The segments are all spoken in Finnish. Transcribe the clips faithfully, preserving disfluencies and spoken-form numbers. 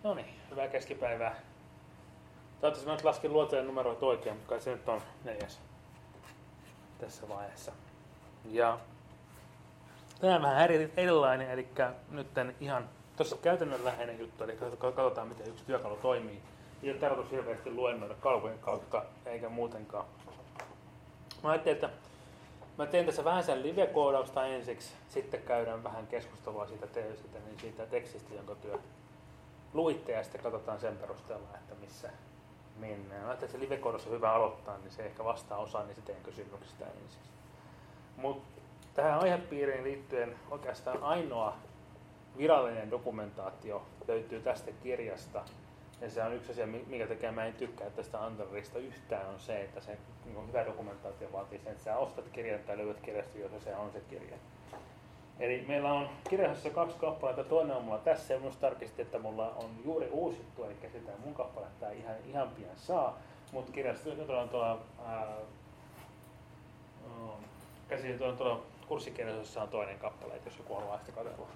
No niin, hyvää keskipäivää. Toivottavasti mä nyt laskin luoteen numeroita oikein, mutta kai se nyt on neljäs tässä vaiheessa. Ja tänään vähän eri, erilainen, eli nyt ihan tossa käytännönläheinen juttu, eli katsotaan miten yksi työkalu toimii. Ei ole tarkoitus hirveästi luennoida kalvojen kautta, eikä muutenkaan. Mä ajattelin, että mä teen tässä vähän sen live-koodausta ensiksi, sitten käydään vähän keskustelua siitä, te- siitä, niin siitä tekstistä, jonka työ luitte, ja sitten katsotaan sen perusteella, että missä mennään. Mä ajattelin, että se live-koodaus on hyvä aloittaa, niin se ehkä vastaa osaan, niin se teen kysymyksistä ensin. Mutta tähän aihepiiriin liittyen oikeastaan ainoa virallinen dokumentaatio löytyy tästä kirjasta. Ja se on yksi asia, minkä takia mä en tykkää tästä Antlerista yhtään, on se, että se niin hyvä dokumentaatio vaatii sen, että sä ostat kirjan tai löydät kirjasta, jos se on se kirja. Eli meillä on kirjassa kaksi kappaletta, toinen on mulla tässä, ja minusta tarkistin, että mulla on juuri uusittu, eli sitä mun kappaletta ihan, ihan pian saa, mutta kirjassa on tuolla, käsin tuolla, tuolla kurssikirjallisuudessa on toinen kappale, jos joku haluaa sitä katsella.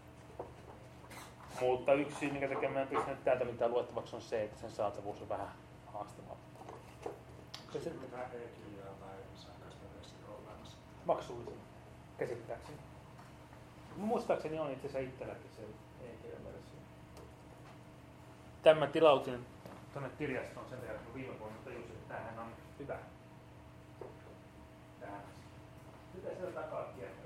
Mutta yksi syy, minkä takia mä en pistänyt täältä mitään luettavaksi, on se, että sen saatavuus on vähän haastavaa. Mitä e-kirjaa tai sähköistä versiota on olemassa? Maksullisena, käsittääkseni. Muistaakseni on itse asiassa itselläkin se e-kirjan versio. Tämä tilautin tuonne kirjastoon sen takia, kun viime vuonna tajusin, että tämähän on hyvä. Tähän. Mitä siellä takaa kiertää?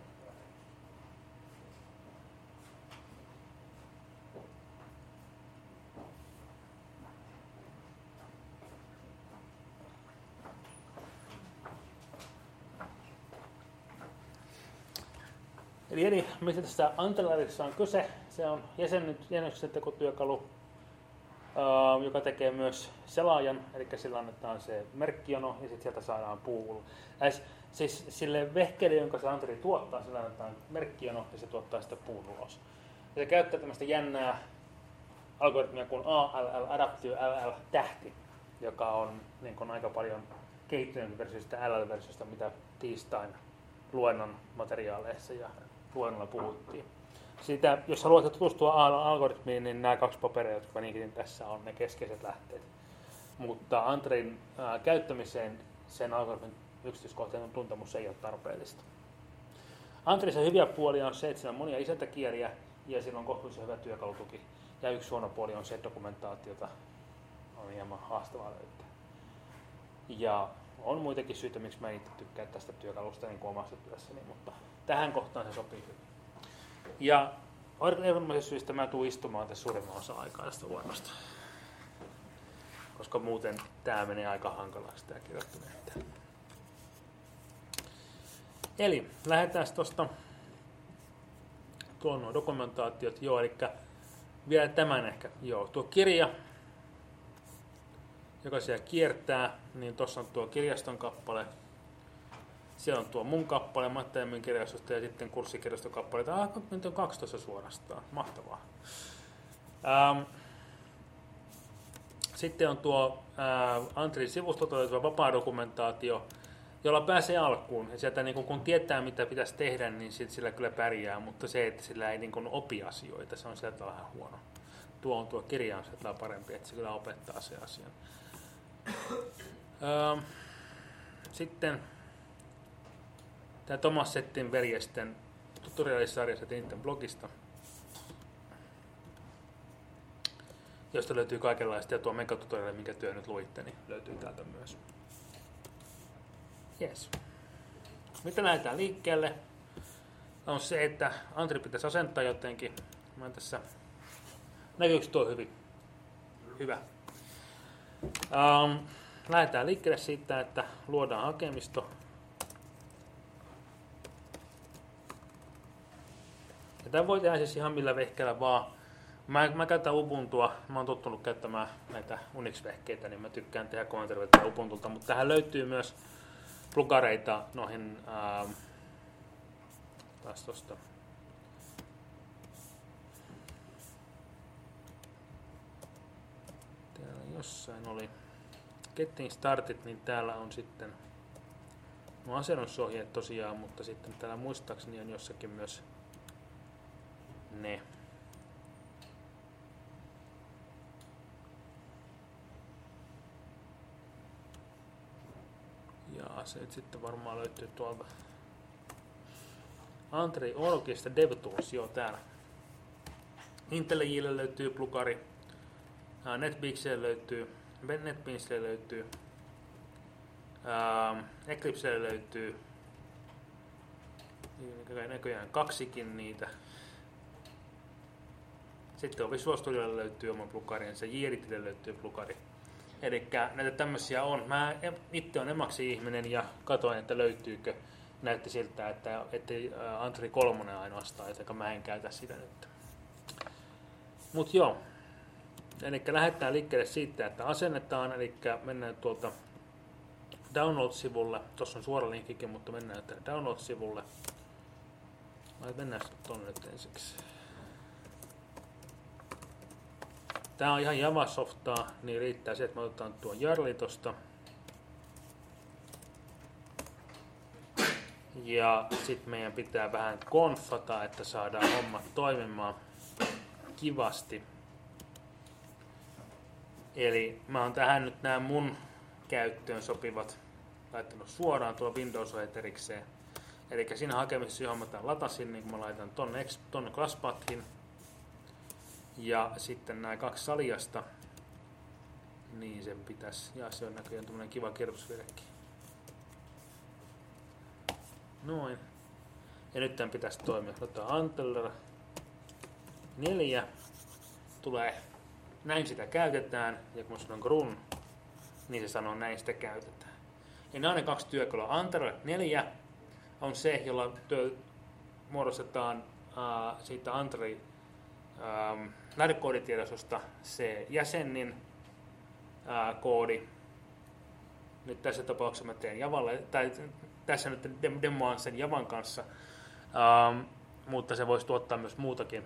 Eli, eli mistä tässä Antlerissa on kyse? Se on jäsennyksentekotyökalu, uh, joka tekee myös selaajan, eli sillä annetaan se merkkijono ja sitten sieltä saadaan puu. Äs, siis sille vehkeelle, jonka se Antleri tuottaa, sillä annetaan merkkijono ja se tuottaa sitä puun ulos. Ja se käyttää tämmöistä jännää algoritmia kuin A L L, Adaptive L L-tähti, joka on niin kuin aika paljon kehittynyt versiosta L L-versiosta, mitä tiistain luennon materiaaleissa ja luennolla puhuttiin. Siitä, jos haluat tutustua algoritmiin, niin nämä kaksi paperia, jotka niinkin tässä on, ne keskeiset lähteet. Mutta Antlerin ää, käyttämiseen sen algoritmin yksityiskohtainen tuntemus ei ole tarpeellista. Antlerissa hyviä puolia on se, että siinä on monia isäntäkieliä ja sillä on kohtuullisen hyvä työkalutuki. Ja yksi huono puoli on se, että dokumentaatiota on hieman haastavaa löytää. Ja on muitakin syitä, miksi mä itse tykkään tästä työkalusta niin kuin omassa työssäni, mutta tähän kohtaan se sopii hyvin. Ja erinomaisista syistä mä tuun istumaan tässä suurimman osa aikaa tästä luennosta, koska muuten tää menee aika hankalaksi tää kirjoittaminen. Eli lähdetään tuosta tuon nuo dokumentaatiot, joo, eli vielä tämän ehkä, joo, tuo kirja, joka siellä kiertää, niin tuossa on tuo kirjaston kappale, siellä on tuo mun kappale, Matti Emmin kirjastosta ja sitten kurssikirjastokappale. Ah, nyt on kaksitoista suorastaan, mahtavaa. Ähm, sitten on tuo äh, Antlerin sivustolta löytyvä vapaa dokumentaatio, jolla pääsee alkuun. Ja sieltä, niin kun, kun tietää, mitä pitäisi tehdä, niin sit sillä kyllä pärjää, mutta se, että sillä ei niin kun opi asioita, se on sieltä vähän huono. Tuo on tuo kirja on sieltä parempi, että se kyllä opettaa se asian. Öö, sitten tämä Thomas Settin veljesten tutoriaalisarja Settin blogista, josta löytyy kaikenlaista, ja tuo megatutoriaali, minkä työ nyt luitte, niin löytyy täältä myös. Yes. Mitä lähdetään liikkeelle? On se, että Antleri pitäisi asentaa jotenkin. Mä tässä... Näkyykö tuo hyvin? Hyvä. Um, lähdetään liikkeelle siitä, että luodaan hakemisto. Ja tämä voi tehdä siis ihan millä vehkeellä vaan. Mä, mä käytän Ubuntua. Mä oon tottunut käyttämään näitä Unix-vehkeitä, niin mä tykkään tehdä komentoreita Ubuntulta. Mutta tähän löytyy myös plugareita noihin ähm, taas tosta. Täällä jossain oli Getting Started, niin täällä on sitten no asennusohjeet tosiaan, mutta sitten täällä muistaakseni on jossakin myös ne. se nyt sitten varmaan löytyy tuolta Antri Orgista DevTools, joo täällä. IntelliJille löytyy plugari, NetBeansille löytyy, NetBeansille löytyy, ähm, Eclipselle löytyy, näköjään kaksikin niitä. Sitten on Visual Studiolle löytyy oma plugarinsa, Jieritille löytyy plugari. Eli näitä tämmöisiä on. Mä itse olen Emacs-ihminen ja katsoin, että löytyykö. Näytti siltä, että, että Antri kolme ainoastaan, joten mä en käytä sitä nyt. Mut joo. Eli lähdetään liikkeelle siitä, että asennetaan. Eli mennään tuolta Download-sivulle. Tuossa on suora linkkikin, mutta mennään tänne Download-sivulle. Mennään tuonne nyt ensiksi. Tää on ihan Javasoftaa, niin riittää se, että me otetaan tuo Jarli tosta. Ja sitten meidän pitää vähän konfata, että saadaan hommat toimimaan kivasti. Eli mä oon tähän nyt nämä mun käyttöön sopivat laittanut suoraan tuo Windows-ohjeet erikseen. Eli siinä hakemisessa, johon mä tämän latasin, niin kun mä laitan tonne, tonne ClassPathin ja sitten nämä kaksi saliasta, niin sen pitäisi, ja se on näköjään tämmönen kiva kirjoitusvirhekin. Noin. Ja nyt tämän pitäisi toimia. Otetaan Anteller neljä. Tulee, näin sitä käytetään. Ja kun sanon grun, niin se sanoo näin sitä käytetään. Ja nämä on ne kaksi työkalua. Anteller neljä on se, jolla työ, muodostetaan äh, siitä Anteri ähm, lähdekooditiedostosta se jäsenin äh, koodi. Nyt tässä tapauksessa mä teen Javalle, tai tässä nyt demoan sen Javan kanssa, ähm, mutta se voisi tuottaa myös muutakin.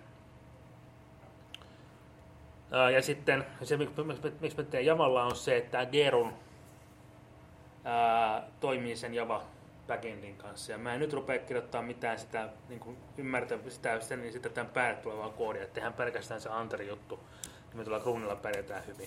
Äh, ja sitten se, miksi mä teen Javalla, on se, että Gerun äh, toimii sen Java backendin kanssa. Ja mä en nyt rupea kirjoittamaan mitään sitä, niin kuin ymmärtää sitä, sitä, niin sitä tämän päälle tulevaa koodia. Että tehdään pelkästään se Anteri juttu, niin me tuolla Grunilla pärjätään hyvin.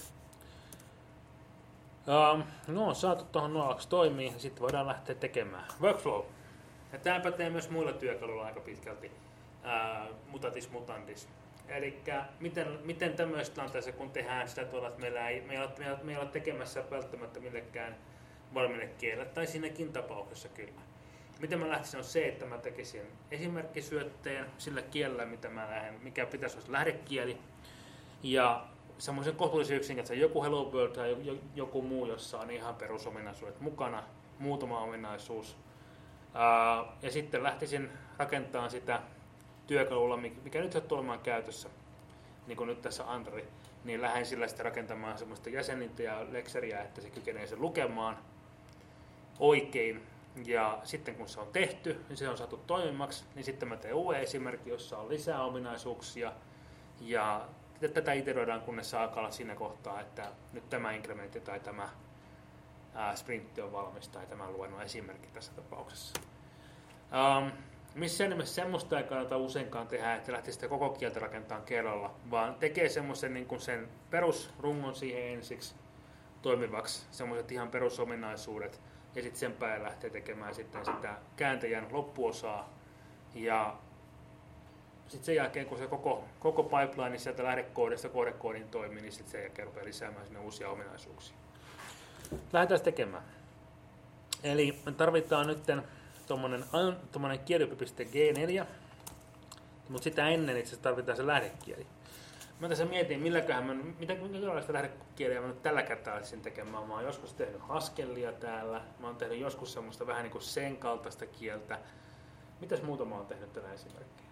Um, no on saatu tuohon nuolaksi toimii ja sitten voidaan lähteä tekemään workflow. Ja tämä pätee myös muilla työkaluilla aika pitkälti, uh, mutatis mutandis. Eli miten, miten tämmöisessä tilanteessa, kun tehdään sitä tuolla, että meillä ei, me ei, ole, me ei, ole, me ei ole tekemässä välttämättä millekään valmiille kielelle, tai siinäkin tapauksessa kyllä. Miten mä lähtisin on se, että mä tekisin esimerkkisyötteen sillä kielellä, mitä mä lähden, mikä pitäisi olla lähdekieli, ja semmoisen kohtuullisen yksinkertaisen joku Hello World tai joku muu, jossa on ihan perusominaisuudet mukana, muutama ominaisuus. Ää, ja sitten lähtisin rakentamaan sitä työkalulla, mikä nyt sattuu olemaan käytössä, niin kuin nyt tässä Antri, niin lähden sillä sitten rakentamaan semmoista jäsenintä ja lekseriä, että se kykenee sen lukemaan oikein. Ja sitten kun se on tehty, niin se on saatu toimimaksi, niin sitten mä teen uuden esimerkin, jossa on lisää ominaisuuksia. Ja tätä iteroidaan, kunnes se alkaa olla siinä kohtaa, että nyt tämä inkrementti tai tämä ää, sprintti on valmis tai tämä luennon esimerkki tässä tapauksessa. Um, missään nimessä semmoista ei kannata useinkaan tehdä, että lähtee sitä koko kieltä rakentamaan kerralla, vaan tekee semmoisen niin kuin sen perusrungon siihen ensiksi toimivaksi, semmoiset ihan perusominaisuudet, ja sitten sen päälle lähtee tekemään sitten sitä kääntäjän loppuosaa, ja sitten sen jälkeen, kun se koko, koko pipeline sieltä lähdekoodista koodekoodin toimii, niin sitten sen jälkeen rupeaa lisäämään sinne uusia ominaisuuksia. Lähdetään tekemään. Eli me tarvitaan nyt tuommoinen kieli.g neljä, mutta sitä ennen itse asiassa tarvitaan se lähdekieli. Mä tässä mietin, milläköhän mä, mitä, minkälaista lähdekieliä mä nyt tällä kertaa olisin tekemään. Mä oon joskus tehnyt Haskellia täällä, mä oon tehnyt joskus semmoista vähän niin kuin sen kaltaista kieltä. Mitäs muuta mä oon tehnyt tällä esimerkkiä?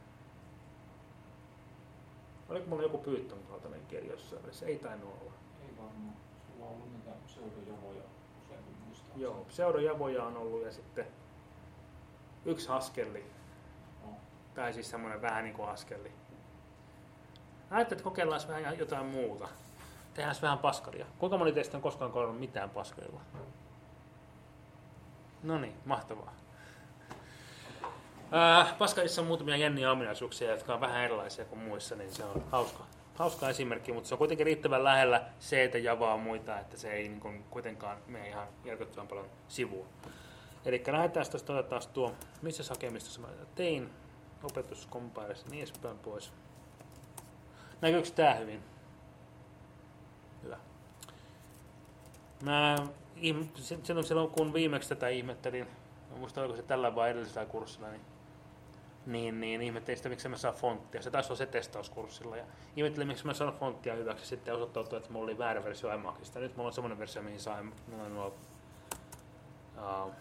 Oliko mulla joku Python kaltainen kieli jossain välissä? Ei tainnut olla. Ei varmaan. Sulla on ollut niitä pseudojavoja useammin muistaa. Joo, pseudojavoja on ollut ja sitten yksi Haskelli. No. Tai siis semmoinen vähän niin kuin Haskelli. Ajattelin, että kokeillaan vähän jotain muuta. Tehdään vähän Pascalia. Kuinka moni teistä on koskaan kohdannut mitään Pascalilla? No niin, mahtavaa. Äh, Pascalissa on muutamia jänniä ominaisuuksia, jotka on vähän erilaisia kuin muissa, niin se on hauska, hauska esimerkki, mutta se on kuitenkin riittävän lähellä C, Javaa ja muita, että se ei niin kuin, kuitenkaan mene ihan järkyttävän paljon sivuun. Eli lähdetään tuosta, otetaan tuo, missä hakemistossa mä tein, opetuskompilerissa ja niin edespäin pois. Näkyykö tää hyvin? Hyvä. Mä silloin kun viimeksi tätä ihmettelin, muista oliko se tällä vai edellisellä kurssilla, niin, niin, niin ihmettelin sitä, miksi mä saan fonttia. Se taisi olla se testauskurssilla. Ja ihmettelin, miksi mä saan fonttia hyväksi. Sitten osoittautui, että mulla oli väärä versio Emacsista. Nyt mulla on semmoinen versio, mihin saa nuo uh,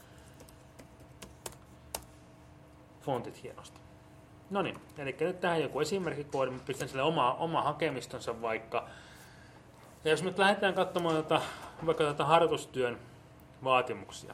fontit hienosti. No niin, eli nyt tähän joku esimerkkikoodi. Mä pistän sille oma, oma hakemistonsa vaikka. Ja jos nyt lähdetään katsomaan jota, vaikka tätä harjoitustyön vaatimuksia.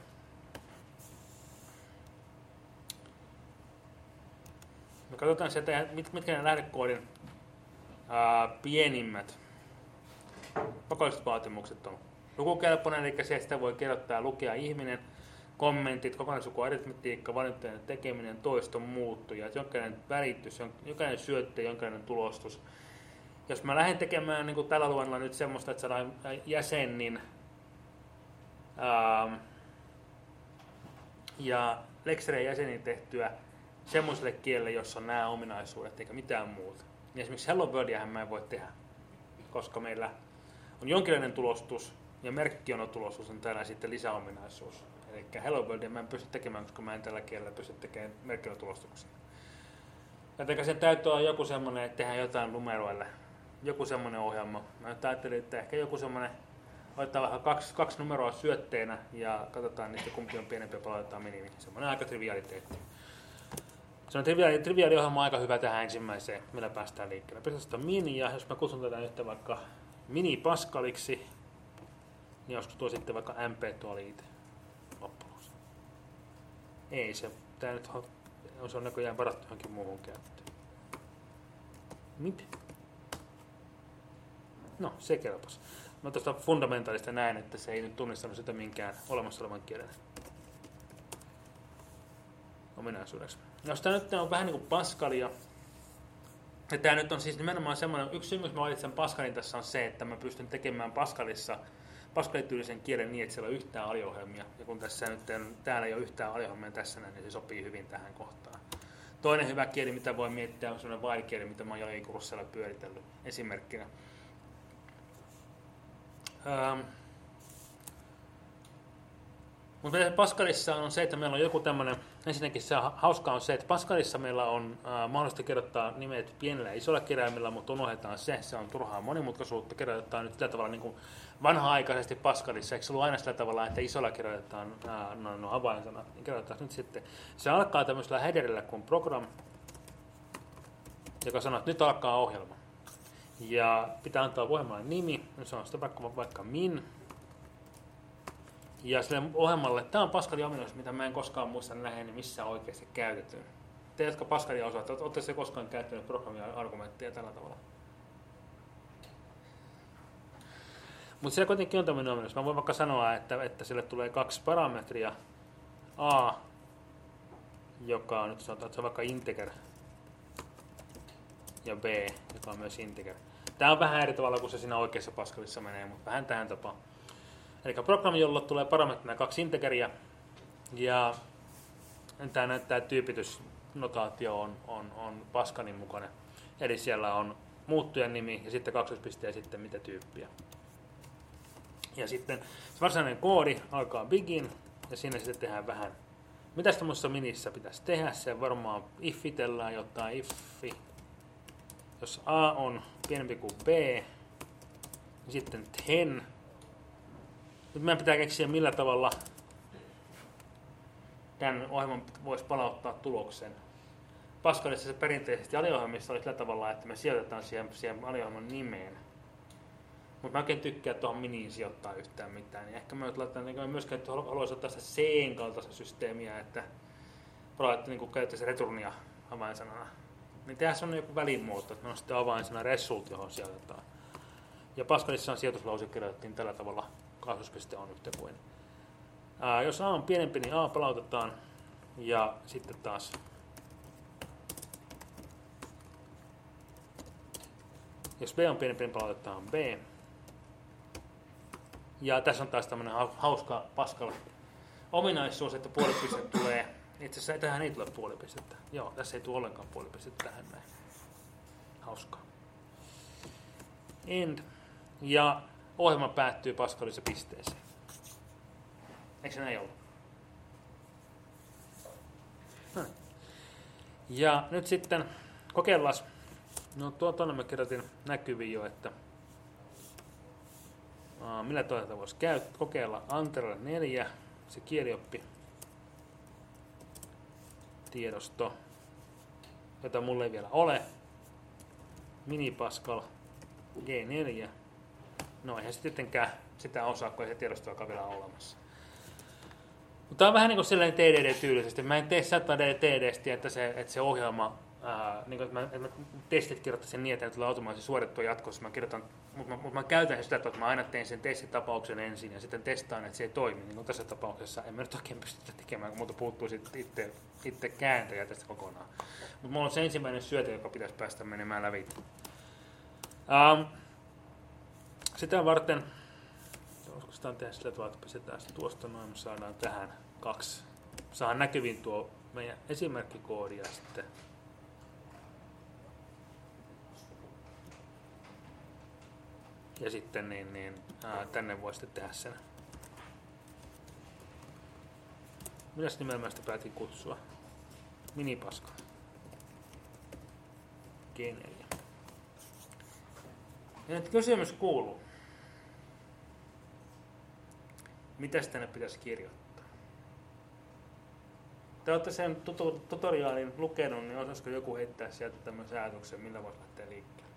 Me katsotaan sieltä, mitkä ne lähdekoodin ää, pienimmät pakolliset vaatimukset on. Lukukelpoinen, eli se, että sitä voi kirjoittaa ja lukea ihminen, kommentit, kokonaisuku, aritmetiikka, valintojen tekeminen, toiston muuttuja, jokainen väritys, jokainen syötte, jokainen tulostus. Jos mä lähden tekemään niin kuin tällä luennolla nyt semmoista, että saadaan jäsenin ää, ja lekserien jäsenin tehtyä semmoiselle kielelle, jossa on nämä ominaisuudet eikä mitään muuta. Niin esimerkiksi Hello Worldiahan mä en voi tehdä, koska meillä on jonkinlainen tulostus ja merkkiono tulostus on täällä sitten lisäominaisuus. Eli Hello Worldia mä en pysty tekemään, koska mä en tällä kielellä pysty tekemään merkkionotulostuksia. Jotenka sen täytyy olla joku semmoinen, että tehdään jotain numeroille. Joku semmoinen ohjelma. Mä nyt ajattelin, että ehkä joku semmoinen, otetaan vähän kaksi, kaksi numeroa syötteenä ja katsotaan niistä kumpi on pienempi ja palautetaan minimi. Semmoinen aika trivialiteetti. Se on triviaali, triviaali ohjelma aika hyvä tähän ensimmäiseen, millä päästään liikkeelle. Pistetään mini, ja jos mä kutsun tätä nyt vaikka mini Pascaliksi, niin olisiko tuo sitten vaikka M P tuo liite loppuun. Ei se, tää nyt on, se on näköjään varattu johonkin muuhun käyttöön. Mitä? No, se kelpasi. Mä tuosta fundamentaalista näen, että se ei nyt tunnistanut sitä minkään olemassa olevan kielen ominaisuudeksi. Jos tämä nyt on vähän niin kuin Pascalia, ja tämä nyt on siis nimenomaan semmoinen, yksi syy, miksi mä valitsen Pascalin tässä on se, että mä pystyn tekemään Pascalissa Pascalityylisen kielen niin, että siellä on yhtään aliohjelmia, ja kun tässä nyt on, täällä ei ole yhtään aliohjelmia tässä, niin se sopii hyvin tähän kohtaan. Toinen hyvä kieli, mitä voi miettiä, on semmoinen while-kieli, mitä mä oon jo kurssilla pyöritellyt esimerkkinä. Ähm. Mutta Pascalissa on se, että meillä on joku tämmöinen, ensinnäkin se hauskaa on se, että Pascalissa meillä on äh, mahdollista kirjoittaa nimet pienellä ja isolla kirjaimilla, mutta unohdetaan se, se on turhaa monimutkaisuutta, kirjoitetaan nyt sillä tavalla niin kuin vanha-aikaisesti Pascalissa, eikö se ollut aina sillä tavalla, että isolla kirjoitetaan äh, no, no avainsanat, niin kirjoitetaan nyt sitten. Se alkaa tämmöisellä headerillä kuin program, joka sanoo, että nyt alkaa ohjelma. Ja pitää antaa ohjelmalle nimi, nyt sanoo sitä vaikka, vaikka min. Ja sille ohjelmalle, tämä on Pascalin ominaisuus, mitä mä en koskaan muista nähdä, niin missä oikeasti käytetty. Te, jotka Pascalia osaatte, olette se koskaan käyttänyt programmia argumentteja tällä tavalla? Mutta siellä kuitenkin on tämmöinen ominaisuus. Mä voin vaikka sanoa, että, että sille tulee kaksi parametria. A, joka on nyt sanotaan, että se on vaikka integer. Ja B, joka on myös integer. Tämä on vähän eri tavalla kuin se siinä oikeassa Pascalissa menee, mutta vähän tähän tapaan. Eli programmi, jolla tulee parametrina kaksi integeria, ja tämä näyttää tyypitysnotaatio on, on, on Pascalin mukainen. Eli siellä on muuttujan nimi ja sitten kaksoispiste ja sitten mitä tyyppiä. Ja sitten se varsinainen koodi alkaa begin ja siinä sitten tehdään vähän. Mitäs tämmöisessä minissä pitäisi tehdä? Se varmaan ifitellään jotain iffi. Jos A on pienempi kuin B, niin sitten ten. Nyt meidän pitää keksiä, millä tavalla tämän ohjelman voisi palauttaa tuloksen. Pascalissa se perinteisesti aliohjelmissa oli sillä tavalla, että me sijoitetaan siihen, siihen aliohjelman nimeen. Mutta mä oikein tykkään tuohon miniin sijoittaa yhtään mitään. Niin ehkä mä laitan, niin mä myöskään haluaisin ottaa sitä C:n kaltaista systeemiä, että palautte niin käyttäisi returnia avainsanana. Niin tehdään sellainen joku välimuoto, että on sitten avainsana result, johon sijoitetaan. Ja Pascalissa on sijoituslause kirjoitettiin tällä tavalla. Kaksoispiste on yhtä kuin. Ää, jos A on pienempi, niin A palautetaan. Ja sitten taas Jos B on pienempi, niin palautetaan B. Ja tässä on taas tämmöinen hauska Pascal ominaisuus, että puolipiste tulee. Itse asiassa tähän ei tule puolipistettä. Joo, tässä ei tule ollenkaan puolipistettä tähän näin. Hauskaa. End. Ja ohjelma päättyy Pascalissa pisteeseen. Eikö se näin ollut? No niin. Ja nyt sitten kokeillaan. No tuo tuonne mä kirjoitin näkyviin jo, että aa, millä toisaalta voisi käyttää. Kokeilla Anteralla neljä, se kielioppi tiedosto, jota mulla ei vielä ole. Mini Pascal G neljä. No eihän se tietenkään sitä osaa, kun ei se tiedostoakaan vielä ole olemassa. Mutta tämä on vähän niin kuin sellainen T D D-tyylisesti. Mä en tee sata D T D:stä, että se, että se ohjelma, ää, niin kuin, että, mä, että mä testit kirjoittaisin niin, että ne tulee automaattisesti suorittua jatkossa. Mä kirjoitan, mutta mä, mutta mä käytän sitä, että mä aina teen sen testitapauksen ensin ja sitten testaan, että se ei toimi. Niin kuin tässä tapauksessa en mä nyt oikein pysty sitä tekemään, kun multa puuttuu sitten itse, itse kääntäjä tästä kokonaan. Mutta mulla on se ensimmäinen syöte, joka pitäisi päästä menemään läpi. Um, sitä varten, olisiko sitä tehdä sillä tavalla, että pistetään se tuosta noin, me saadaan tähän kaksi. Saadaan näkyviin tuo meidän esimerkkikoodi ja sitten ja sitten niin, niin, ää, tänne voi sitten tehdä sen. Mitäs nimellä sitä päätin kutsua? Mini Pascal. G neljä. Ja nyt kysymys kuuluu. Mitäs tänne pitäisi kirjoittaa? Te olette sen tutoriaalin lukenut, niin osaisiko joku heittää sieltä tämmöisen ajatuksen, millä voisi lähteä liikkeelle?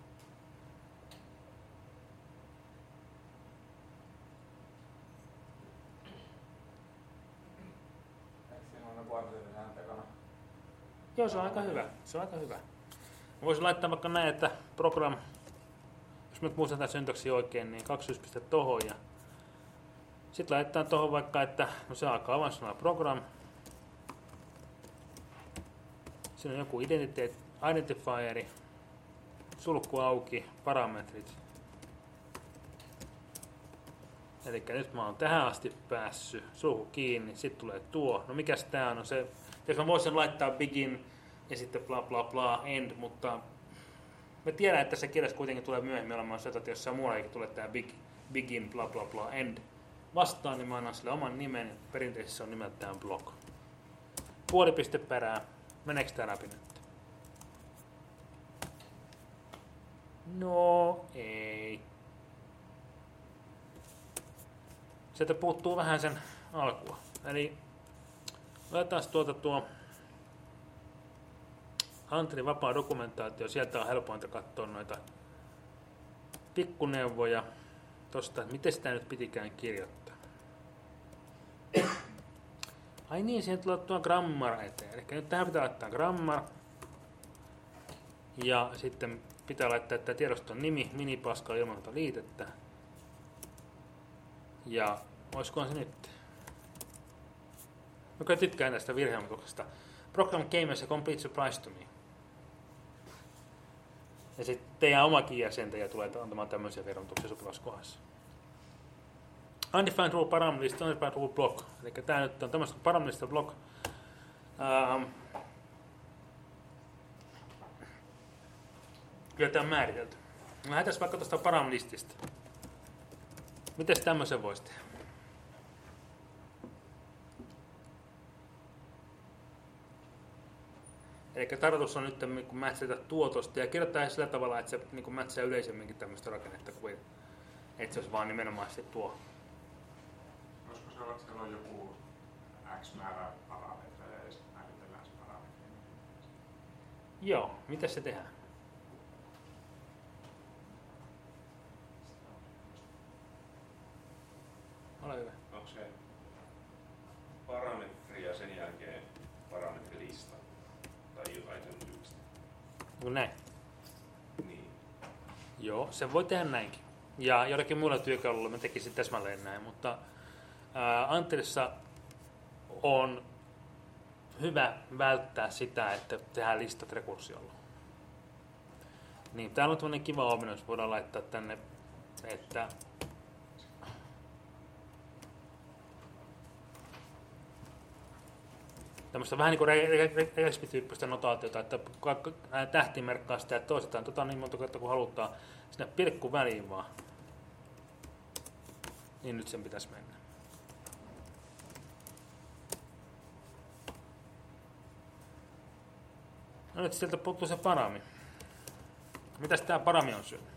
Eikö siinä ole ne vuorotyötähän takana? Joo, se on aika hyvä. Se on aika hyvä. Mä voisin laittaa vaikka näin, että program, jos nyt muistan tämän syntaksi oikein, niin kaksi piste tohon ja sitten laitetaan tuohon vaikka, että no se alkaa avainsanalla program. Siinä on joku identifieri, sulku auki, parametrit. Eli nyt mä oon tähän asti päässyt, sulku kiinni, sitten tulee tuo. No mikäs tää on? No se, jos mä voisin laittaa begin ja sitten bla bla bla end, mutta mä tiedän, että se kirjassa kuitenkin tulee myöhemmin olemaan se, että jossain muuallakin tulee tää big, begin bla bla bla end vastaan, niin mä annan sille oman nimen. Perinteisesti se on nimeltään blog. Puolipiste perää. Meneekö tää läpi nyt? No ei. Sieltä puuttuu vähän sen alkua. Eli laitetaan tuota tuo Antelin vapaa dokumentaatio. Sieltä on helpointa katsoa noita pikkuneuvoja tosta, että miten sitä nyt pitikään kirjoittaa. Ai niin, siihen tulee tuo grammar eteen. Eli nyt tähän pitää laittaa grammar. Ja sitten pitää laittaa tämä tiedoston nimi, Mini Pascal ilman liitettä. Ja olisikohan se nyt? Mä kyllä tykkään tästä virheilmoituksesta. Program came as a complete surprise to me. Ja sitten teidän omakin jäsentäjä tulee antamaan tämmöisiä virheilmoituksia sopivassa kohdassa. Undefined rule parameter, undefined rule block. Eli tämä nyt on tämmöistä parameter block. Ähm. Kyllä tämä on määritelty. Lähdetään vaikka tuosta parametrista. Mites tämmöisen voisi tehdä? Eli tarkoitus on nyt niin mätsätä tuotosta ja kirjoittaa sillä tavalla, että se niin mätsää yleisemminkin tämmöistä rakennetta kuin että se olisi vaan nimenomaan se tuo. Olisiko se olla, että siellä on joku X määrä parametreja ja sitten määritellään se parametri? Joo, miten se tehdään? Ole hyvä. Onko se parametri ja sen jälkeen parametrilista tai jotain sen tyylistä? No näin. Niin. Joo, se voi tehdä näinkin. Ja jollakin muilla työkaluilla mä tekisin täsmälleen näin, mutta ää, Antelissa on hyvä välttää sitä, että tehdään listat rekursiolla. Niin, täällä on tämmönen kiva ominaisuus, voidaan laittaa tänne, että tämmöistä vähän niin kuin respi-tyyppistä notaatiota, että tähti merkkaa sitä, että toistetaan tota niin monta kertaa kuin halutaan sinne pilkku väliin vaan. Niin nyt sen pitäisi mennä. No nyt sieltä puuttuu se parami. Mitäs tää parami on syönyt?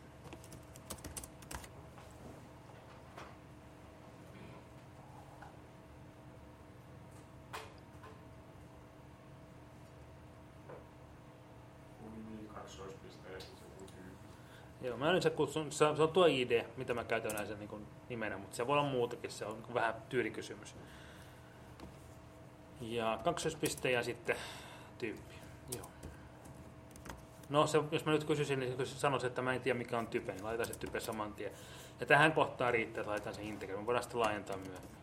Joo, mä yleensä kutsun, se on tuo I D, mitä mä käytän yleensä niin kuin nimenä, mutta se voi olla muutakin, se on niin kuin vähän tyylikysymys. Ja kaksoispiste ja sitten tyyppi. Joo. No, se, jos mä nyt kysyisin, niin sanoisin, että mä en tiedä mikä on type, niin laitetaan se type saman tien. Ja tähän kohtaan riittää, että laitetaan se integer, me voidaan sitten laajentaa myöhemmin.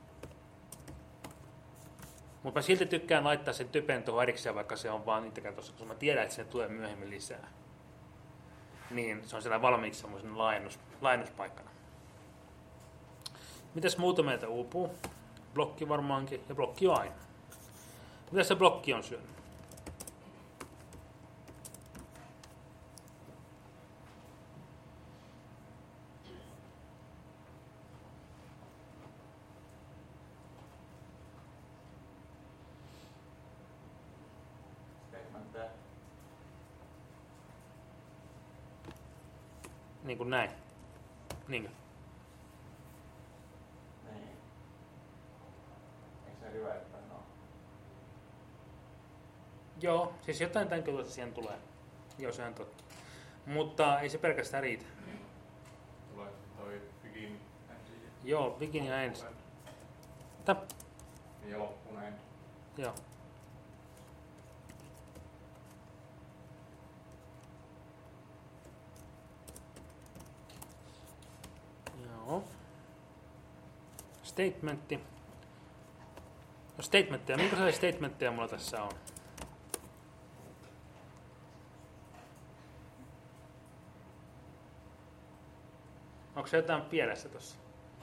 Mutta mä silti tykkään laittaa sen typen tuohon erikseen, vaikka se on vaan integer tuossa, koska mä tiedän, että se tulee myöhemmin lisää. Niin, se on siellä valmiiksi semmoisen laajennus, laajennuspaikkana. Mitäs muuta meiltä uupuu? Blokki varmaankin, ja blokki on aina. Mitäs se blokki on syönyt? Niin kuin näin. Niinkö? Niin. Eikö se riväyttä ole? Joo, siis jotain tämän kyllä siihen tulee. Joo, se on totta. Mutta ei se pelkästään riitä. Tulee toi begin Joo, begin ja end. Tap. ja loppu näin. Joo. Joo. Statementti. No statementteja. Minkälaisia statementteja mulla tässä on? Onko se jotain pielessä tossa?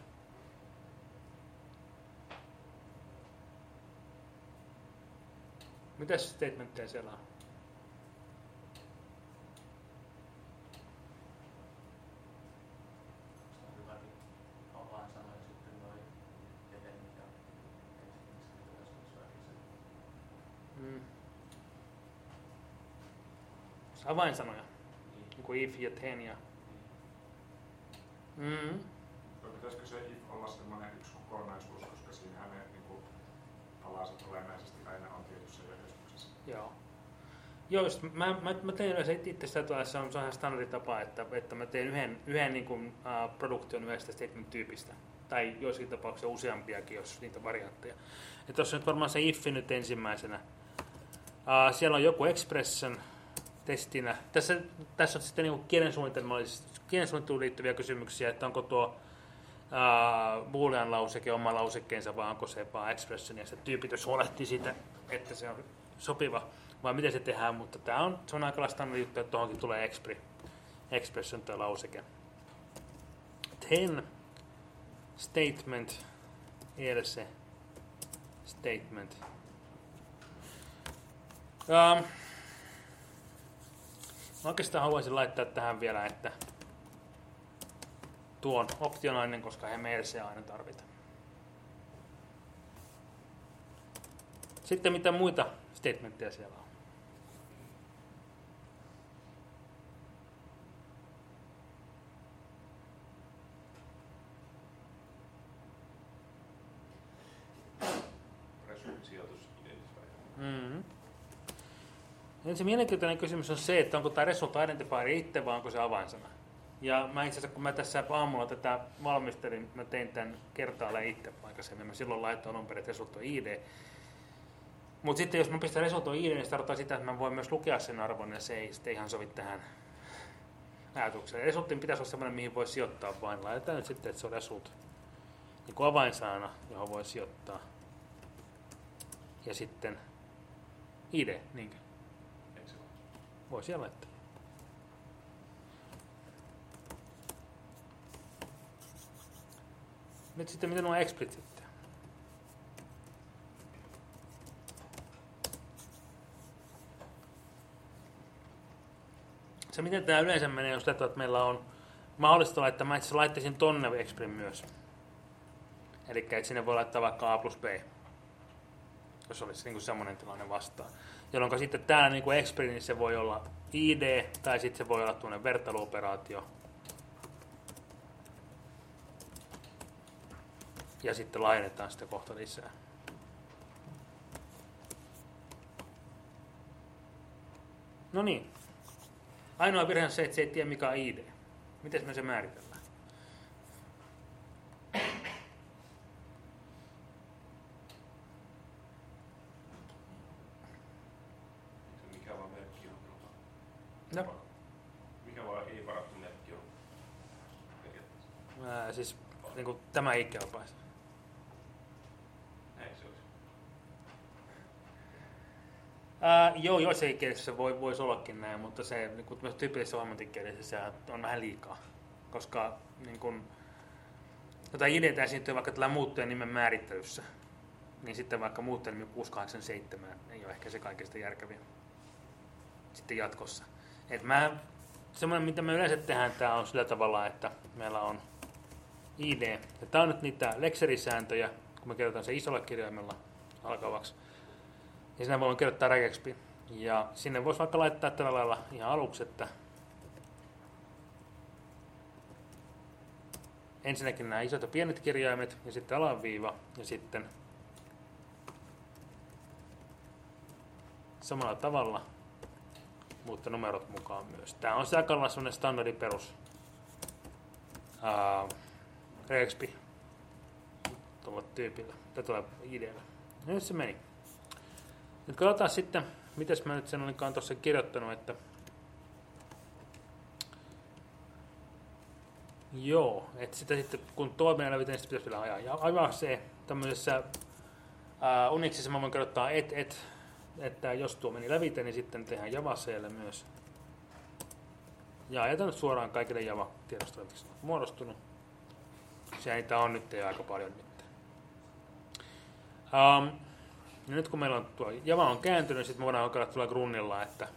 Mitäs statementteja siellä on? Mm. Avainsanoja. Niin kuin if ja ten ja... Mm. Pitäisikö se if olla semmoinen yksi kokonaisuus, koska siinähän ne niin palaset olennaisesti aina on tietyssä järjestyksessä. Joo. Joo, just, mä, mä, mä tein yleensä itse sitä tuolla, se on ihan standarditapa, että, että mä teen yhden, yhden niin kuin, uh, produktion yhdestä statement-tyypistä. Tai joissakin tapauksissa useampiakin, jos niitä variantteja. Ja tuossa nyt varmaan se if nyt ensimmäisenä. Uh, siellä on joku expression testinä. Tässä, tässä on sitten niin kielensuunnitteluun liittyviä kysymyksiä, että onko tuo uh, boolean lauseke oma lausekkeensa, vai onko se vaan expression, ja se tyypitys huolehtii siitä, että se on sopiva, vai miten se tehdään, mutta tämä on, se on aika lailla standard juttu, että tuohonkin tulee expri, expression tai lauseke. ten statement, else statement. Um, Mä oikeastaan haluaisin laittaa tähän vielä, että tuo on optionaalinen, koska he else aina tarvitaan. Sitten mitä muita statementteja siellä on? Sijoitus identifier. Mm-hmm. Se mielenkiintoinen kysymys on se, että onko tämä result identifier itse vai onko se avainsana. Ja mä itse asiassa, kun mä tässä aamulla tätä valmistelin, mä tein tämän kertaalleen itse aikaisemmin. Mä silloin laitoin alun perin result I D. Mutta sitten jos mä pistän result I D, niin se tarkoittaa sitä, että mä voin myös lukea sen arvon, ja se ei sitten ihan sovi tähän ajatukseen. Resultin pitäisi olla sellainen, mihin voi sijoittaa vain. Laitetaan nyt sitten, että se on result niin kuin avainsana, johon voi sijoittaa. Ja sitten I D, niinkö? Voi siellä laittaa. Nyt sitten miten nuo explicit? Se miten tämä yleensä menee, jos että meillä on mahdollista laittaa, mä itse asiassa laittaisin tonne exprin myös. Eli että sinne voi laittaa vaikka A plus B, jos olisi niin semmoinen tilanne vastaan. Jolloin sitten täällä niin exprin niin se voi olla I D tai sitten se voi olla tuonne vertailuoperaatio. Ja sitten laajennetaan sitä kohta lisää. No niin. Ainoa virhe on se, että se ei tiedä mikä on I D. Miten me se määritellään? Mikä vaan merkki on? No. Mikä vaan ei varattu merkki on? Ää, siis niin kuin tämä ei kelpaisi. Näin se olisi. Ää, joo, joissakin kielissä voi, voisi ollakin näin, mutta se niin kuin tyypillisessä ammattikielessä se on vähän liikaa. Koska niin kuin, jotain ideaa esiintyy vaikka tällä muuttujan nimen määrittelyssä, niin sitten vaikka muuttujan nimi kuusi kahdeksan seitsemän ei ole ehkä se kaikista järkevin sitten jatkossa. Et mä, semmoinen, mitä me yleensä tehdään, tämä on sillä tavalla, että meillä on I D. Ja tämä on nyt niitä lekserisääntöjä, kun me kirjoitetaan se isolla kirjaimella alkavaksi. Ja sinne voimme kirjoittaa regexpi. Ja sinne voisi vaikka laittaa tällä lailla ihan aluksi, että ensinnäkin nämä isot ja pienet kirjaimet, ja sitten alaviiva, ja sitten samalla tavalla, mutta numerot mukaan myös. Tämä on se aika lailla sellainen standardi perus regexpi tuolla tyypillä, tai tuolla idealla. Ja nyt se meni. Nyt katsotaan sitten, miten mä nyt sen olinkaan tuossa kirjoittanut, että joo, että sitä sitten kun tuo menee läpi, niin sitä pitäisi vielä ajaa. Ja aivan se tämmöisessä ää, Unixissa mä voin kirjoittaa et, et, että jos tuo meni läpi, niin sitten tehdään Java-C:llä myös. Ja ajetaan nyt suoraan kaikille Java-tiedostoille, mitkä on muodostunut. Se niitä on nyt aika paljon nyt. Um, ja nyt kun meillä on tuo Java on kääntynyt, niin sitten me voidaan kokeilla tuolla grunnilla, että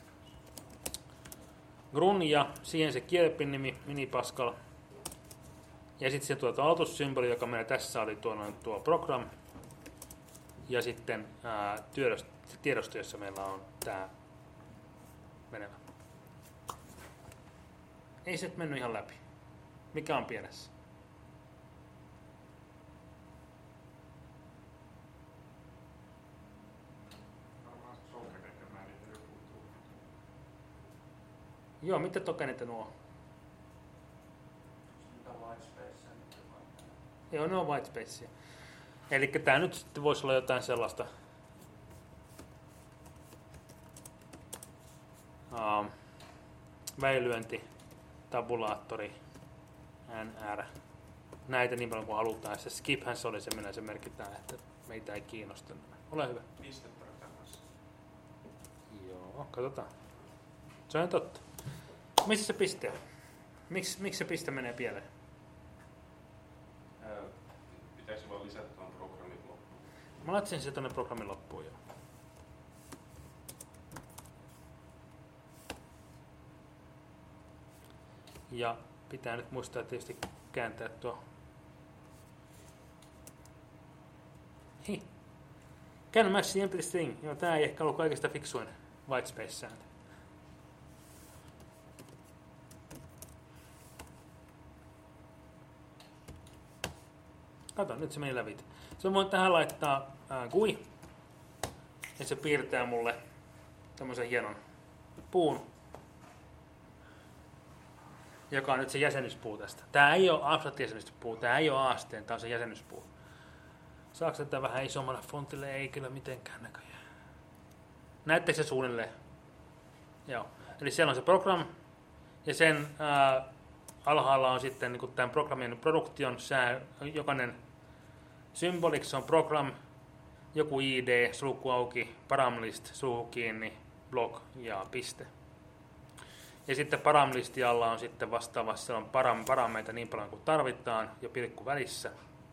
grun ja siihen se kielpin nimi, mini Pascal. Ja sitten se tuo aloitussymboli, joka meillä tässä oli tuo, tuo program. Ja sitten ää, tiedosto, tiedosto, jossa meillä on tämä menevä. Ei se mennyt ihan läpi. Mikä on pienessä? Joo, mitä tokeneita nuo? Joo, ne on whitespacea. Eli tämä nyt sitten voisi olla jotain sellaista uh, väilyönti, tabulaattori, N R. Näitä niin paljon kuin halutaan. Se skiphän se oli se, millä se merkitään, että meitä ei kiinnosta. Ole hyvä. Pistettä takaisin. Joo, katsotaan. Se on totta. Missä se piste on? Miks, miksi se piste menee pieleen? Ää, pitäisi vaan lisätä tuon programmin loppuun. Mä laitsin se tuonne programmin loppuun jo. Ja pitää nyt muistaa tietysti kääntää tuo. Hi. Can match the empty string. Joo, tää ei ehkä ollut kaikista fiksuin whitespace-sääntö. Kato, nyt se meni läpi. Se voin tähän laittaa ää, G U I. Ja se piirtää mulle tämmöisen hienon puun, joka on nyt se jäsennyspuu tästä. Tää ei ole abstrakti jäsennyspuu, tää ei ole A S T, tää on se jäsennyspuu. Saako tätä vähän isommalle fontille? Ei kyllä mitenkään näköjään. Näettekö se suunnilleen? Joo. Eli siellä on se program, ja sen ää, alhaalla on sitten niin tämän programmin produktion sää, jokainen symboliksi on program, joku I D, sulku auki, paramlist, sulku kiinni, block ja piste. Ja sitten paramlistin alla on sitten vastaavasti, siellä on param, parameita niin paljon kuin tarvitaan ja pilkku välissä.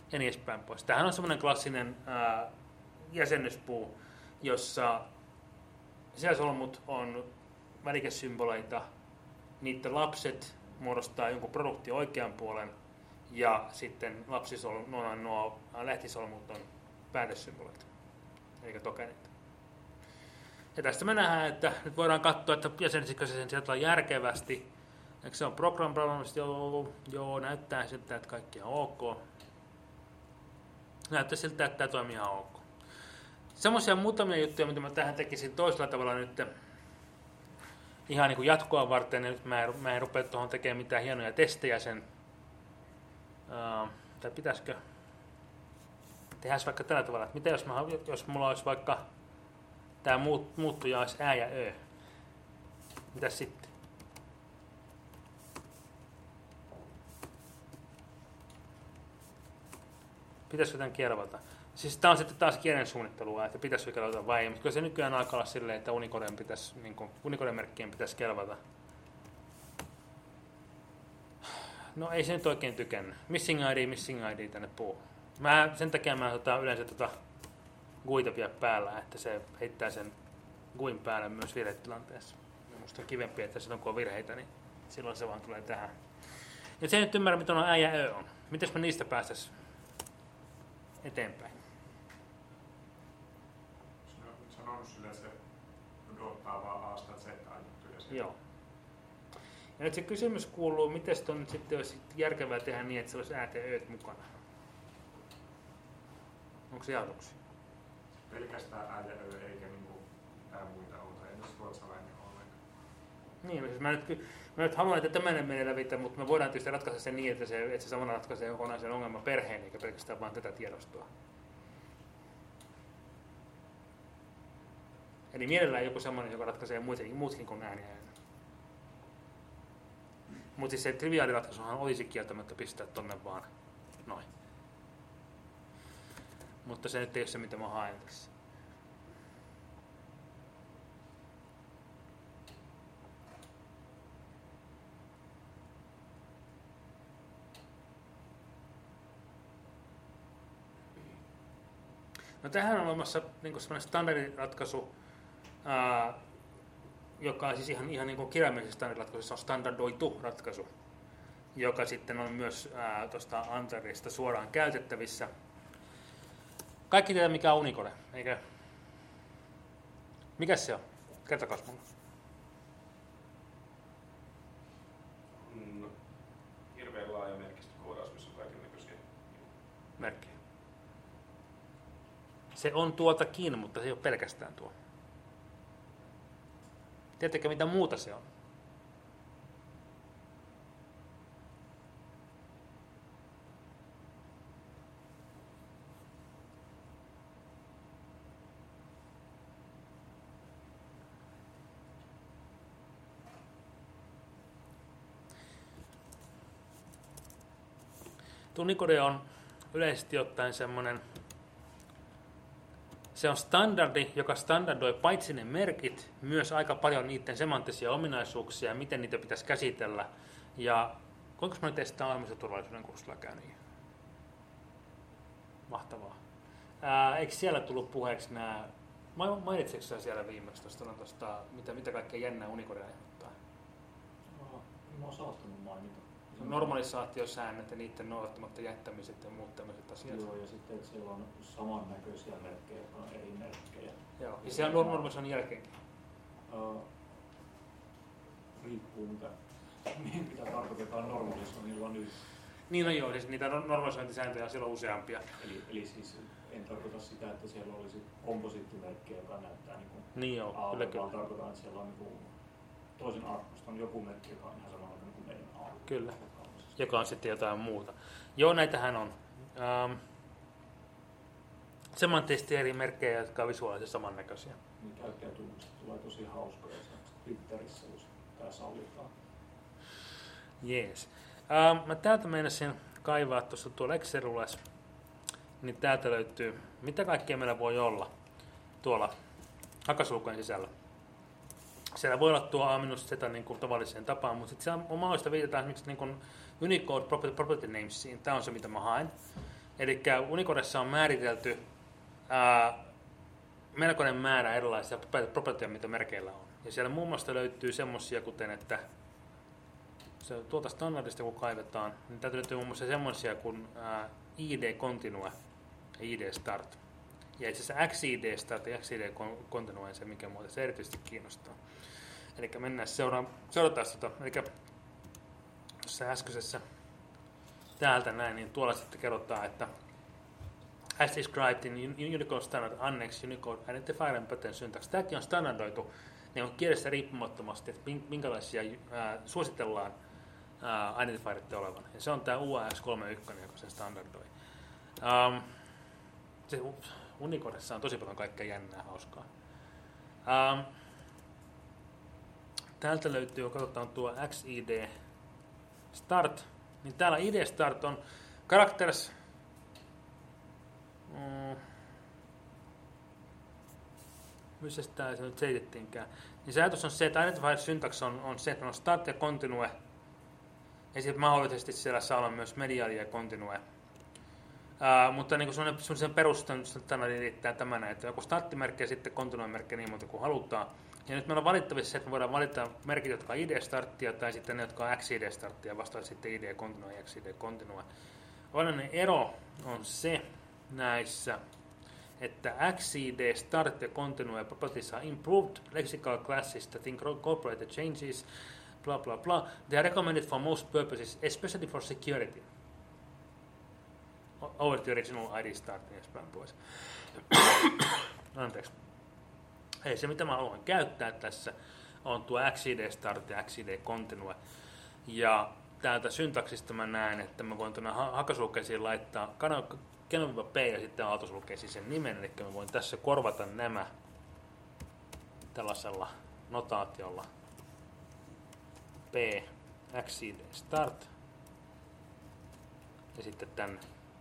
ja niin edespäin pois. Tämähän on semmoinen klassinen ää, jäsennyspuu, jossa sisäsolmut on välikersymboleita, niiden lapset muodostaa jonkun produktin oikean puolen, ja sitten lapsisolmut, nuo, nuo lehtisolmut on päätesymboleita, eikä tokeneita. Ja tästä me nähdään, että nyt voidaan katsoa, että jäsenisikö se sen sieltä järkevästi. Eikö se on program programmista? Joo, joo, näyttää siltä, että kaikki on ok. Näyttää siltä, että tämä toimii ihan ok. Semmoisia muutamia juttuja, mitä mä tähän tekisin toisella tavalla nyt ihan niin kuin jatkoa varten. Nyt mä en, mä en rupea tuohon tekemään mitään hienoja testejä sen. Uh, tai pitäisikö tehdä vaikka tällä tavalla, että mitä jos, mä, jos mulla olisi vaikka tämä muut, muuttuja olisi ä ja ö. Mitäs sitten? Pitäisikö tämän kelvata? Siis tämä on sitten taas kielen suunnittelua, että pitäisikö kelvata vai ei, mutta kyllä se nykyään alkaa olla silleen, että Unicoden pitäisi, niin kuin Unicode-merkkien pitäisi kelvata. No ei se nyt oikein tykännyt. Missing I D, missing I D tänne puu. Mä, sen takia mä otan yleensä tota guita vielä päällä, että se heittää sen guin päälle myös virhetilanteessa. Musta on kivempi, että silloin kun on virheitä, niin silloin se vaan tulee tähän. Ja se ei nyt ymmärrä, mitä on ä ja ö on. Mites me niistä päästäisiin eteenpäin? Sanonut sille, että se odottaa vaan Asta Z-juttuja. Joo. Ja nyt se kysymys kuuluu, miten se nyt sitten olisi järkevää tehdä niin, että se olisi äät ja ööt mukana? Onko se ajatuksia? Pelkästään ä ja ö, eikä niinku mitään muita outa. Ei myös ruotsalainen ollenkaan. Niin, siis mä nyt, mä nyt haluan, että tämmöinen menee lävitä, mutta me voidaan tietysti ratkaista sen niin, että se, että se samalla ratkaisee kokonaisen ongelman perheen, eikä pelkästään vain tätä tiedostoa. Eli mielellään joku semmoinen, joka ratkaisee muutkin, muutkin kuin ääniä. Mutta siis se triviaaliratkaisuhan olisi kieltämättä pistää tonne vaan noin. Mutta se nyt ei ole se, mitä mä haen tässä. No tähän on olemassa niin semmoinen standardiratkaisu, ää, joka on siis ihan, ihan niin kuin kirjaimellisesti standardiratkaisu, se on standardoitu ratkaisu, joka sitten on myös tuosta Antarista suoraan käytettävissä. Kaikki tiedät, mikä on Unicode, eikö? Mikäs se on? Kertokaas mulle. No, hirveän laaja merkistökoodaus, missä on kaikennäköisiä merkkejä. Se on tuotakin, mutta se ei ole pelkästään tuo. Tiedättekö, mitä muuta se on? Unicode on yleisesti ottaen semmoinen, se on standardi, joka standardoi paitsi ne merkit, myös aika paljon niiden semanttisia ominaisuuksia ja miten niitä pitäisi käsitellä. Ja kuinka moni teistä on olemassa turvallisuuden kurssilla käynyt? Mahtavaa. Ää, eikö siellä tullut puheeksi nämä, mainitseeko sinä siellä viimeksi tuosta, tuosta mitä, mitä kaikkea jännää Unicode aiheuttaa? No, mä oon saattanut mainita. Normalisaatiosäännöt ja niiden noudattamatta jättämiset ja muut tämmöiset asiat. Joo, ja sitten että siellä on samannäköisiä merkkejä, jotka on eri merkkejä. Joo, ja siellä on normalisoinnin jälkeenkin. Uh, riippuu mitä, mitä tarkoitetaan normalisoinnilla nyt. Niin no joo, siis niitä normalisointisääntöjä on silloin useampia. Eli, eli siis en tarkoita sitä, että siellä olisi komposiittimerkki, joka näyttää niin kuin niin joo, A, kyllä, vaan kyllä. tarkoitan, että siellä on niin kuin toisen arvosta on joku merkki, joka on ihan samalla kuin meidän A. Kyllä, joka on sitten jotain muuta. Joo, näitähän on. Ähm, semanttisesti eri merkkejä, jotka on visuaalisesti samannäköisiä. Niin käyttäjätunnukset tulee tosi hauskoja Twitterissä, jos tämä sallitaan. Jees. Ähm, mä täältä meinasin kaivaa tuossa tuolla Excelulas, niin täältä löytyy, mitä kaikkea meillä voi olla tuolla hakasulkujen sisällä. Siellä voi olla tuo A-Z niin kuin tavalliseen tapaan, mutta sitten siellä on mahdollista viitata esimerkiksi niin kuin Unicode Property, property Namesiin. Tämä on se, mitä mä haen. Eli Unicodessa on määritelty ää, melkoinen määrä erilaisia propertioita, mitä merkeillä on. Ja siellä muun muassa löytyy semmoisia, kuten että se tuolta standardista kun kaivetaan, niin täältä löytyy muun muassa semmoisia kuin ää, I D continue ja I D start. Ja itse asiassa X I D start ja X I D continue on se, mikä muuta se erityisesti kiinnostaa. Eli mennään seuraan, seurataan sitä. Eli tuossa äskeisessä täältä näin, niin tuolla sitten kerrotaan, että as described in Unicode Standard Annex Unicode Identifier and Pattern Syntax. Tämäkin on standardoitu ne on kielestä riippumattomasti, että minkälaisia ää, suositellaan ää, identifierit olevan. Ja se on tämä U A X kolmekymmentäyksi, joka sen standardoi. Um, se Unicodessa on tosi paljon kaikkea jännää, hauskaa. Um, täältä löytyy, kun katsotaan tuo X I D Start, niin täällä I D Start on characters. Mm, missä sitä se nyt selitettiinkään. Niin se ajatus on se, että identifier syntax on, on se, että on start ja continue. Ja sitten mahdollisesti siellä saa olla myös mediaali ja continue. Uh, mutta niin semmoisen perustan tänään liittää tämä näin, että joku starttimerkki ja sitten continue-merkki niin monta kuin halutaan. Ja nyt meillä on valittavissa se, että me voidaan valita merkit, jotka on I D-starttia tai sitten ne, jotka on X I D-starttia vastaan sitten I D-continue ja X I D-continue. Olennainen ero on se näissä, että X I D start ja continue properties are improved lexical classes that incorporate the changes, blah blah blah. They are recommended for most purposes, especially for security. Over the original I D start ja niin pois. Anteeksi. Hei, se mitä mä haluan käyttää tässä on tuo X I D start ja X I D continue. Ja täältä syntaksista mä näen, että mä voin tuonne hakasulkeisiin laittaa Canon P ja sitten aaltosulkeisiin sen nimen, eli mä voin tässä korvata nämä tällaisella notaatiolla P X I D start ja sitten tänne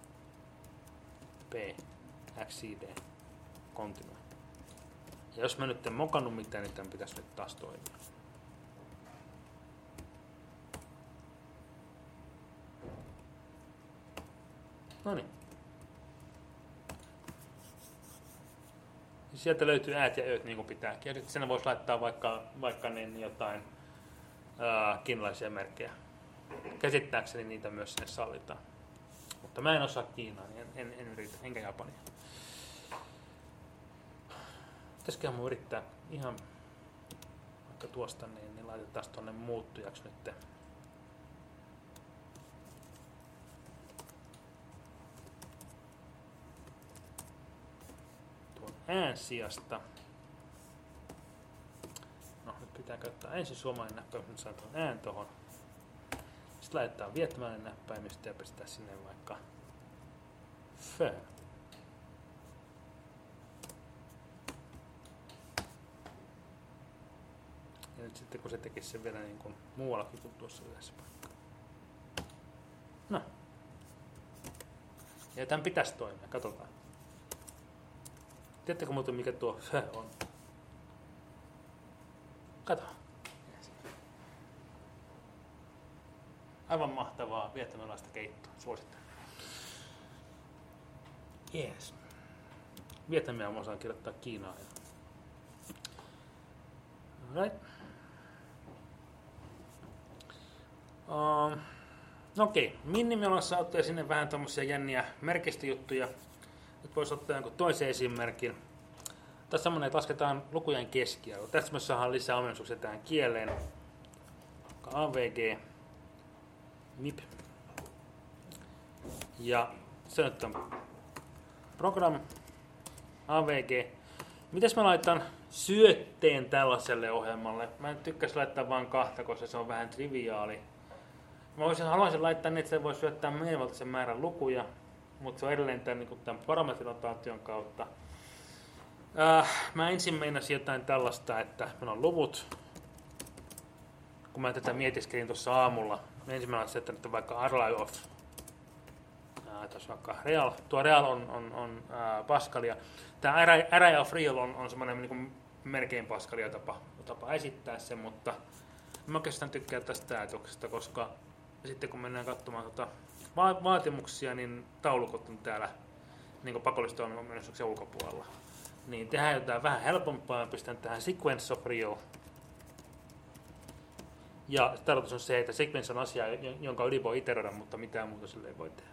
P X I D continue. Ja jos mä nyt en mokannut mitään, niin tämän pitäisi nyt taas toimia. Noniin. Sieltä löytyy äät ja ööt niin kuin pitääkin. Ja sitten sen voisi laittaa vaikka, vaikka niin jotain ää, kiinalaisia merkkejä. Käsittääkseni niitä myös sinne sallitaan. Mutta mä en osaa Kiinaa, niin en, en, en yritä, enkä Japania. Pitäisiköhän mun yrittää ihan vaikka tuosta, niin, niin laitetaan tuonne muuttujaksi nyt. Tuon ään sijasta. No, nyt pitää käyttää ensin suomalainen näppäimistö, nyt saa tuon ään tohon. Sitten laitetaan vietnamilainen näppäimistö ja pistää sinne vaikka fö. Ja nyt sitten kun se tekisi sen vielä niin kuin muuallakin kuin tuossa yhdessä paikkaa. No. Ja tämän pitäisi toimia, katsotaan. Tiedättekö muuten mikä tuo fö on? Kato. Aivan mahtavaa vietnamilaista keittoa, suosittelen. Jees. Vietnamia mä osaan kirjoittaa Kiinaa. Right. Uh, no okei, okay. Minimialassa ottaa sinne vähän tämmöisiä jänniä merkistöjuttuja. Nyt voisi ottaa jonkun toisen esimerkin. Tässä semmoinen, että lasketaan lukujen keskiarvo. Tässä me saadaan lisää ominaisuuksia tähän kieleen. A V G, M I P. Ja se nyt on program, A V G. Mitäs mä laitan syötteen tällaiselle ohjelmalle? Mä en tykkäisi laittaa vain kahta, koska se on vähän triviaali. Mä voisin, haluaisin laittaa niin, että se voi syöttää monivaltaisen määrän lukuja, mutta se on edelleen tämän, niin tämän parametrinotaation kautta. Äh, mä ensin meinasin jotain tällaista, että meillä on luvut. Kun mä tätä mietiskelin tuossa aamulla, mä ensin mä laitan että vaikka array of. Äh, tässä vaikka real. Tuo real on, on, on äh, Pascalia. Tämä array, array of real on, on semmoinen niin kuin melkein Pascalia tapa, tapa esittää se, mutta mä oikeastaan tykkään tästä ajatuksesta, koska sitten kun mennään katsomaan tota va- vaatimuksia, niin taulukot on täällä niin pakollista toiminnallisuuksien ulkopuolella. Niin tehdään jotain vähän helpompaa, pistän tähän Sequence of Real. Ja tarkoitus on se, että sequence on asia, jonka yli voi iteroida, mutta mitään muuta sille ei voi tehdä.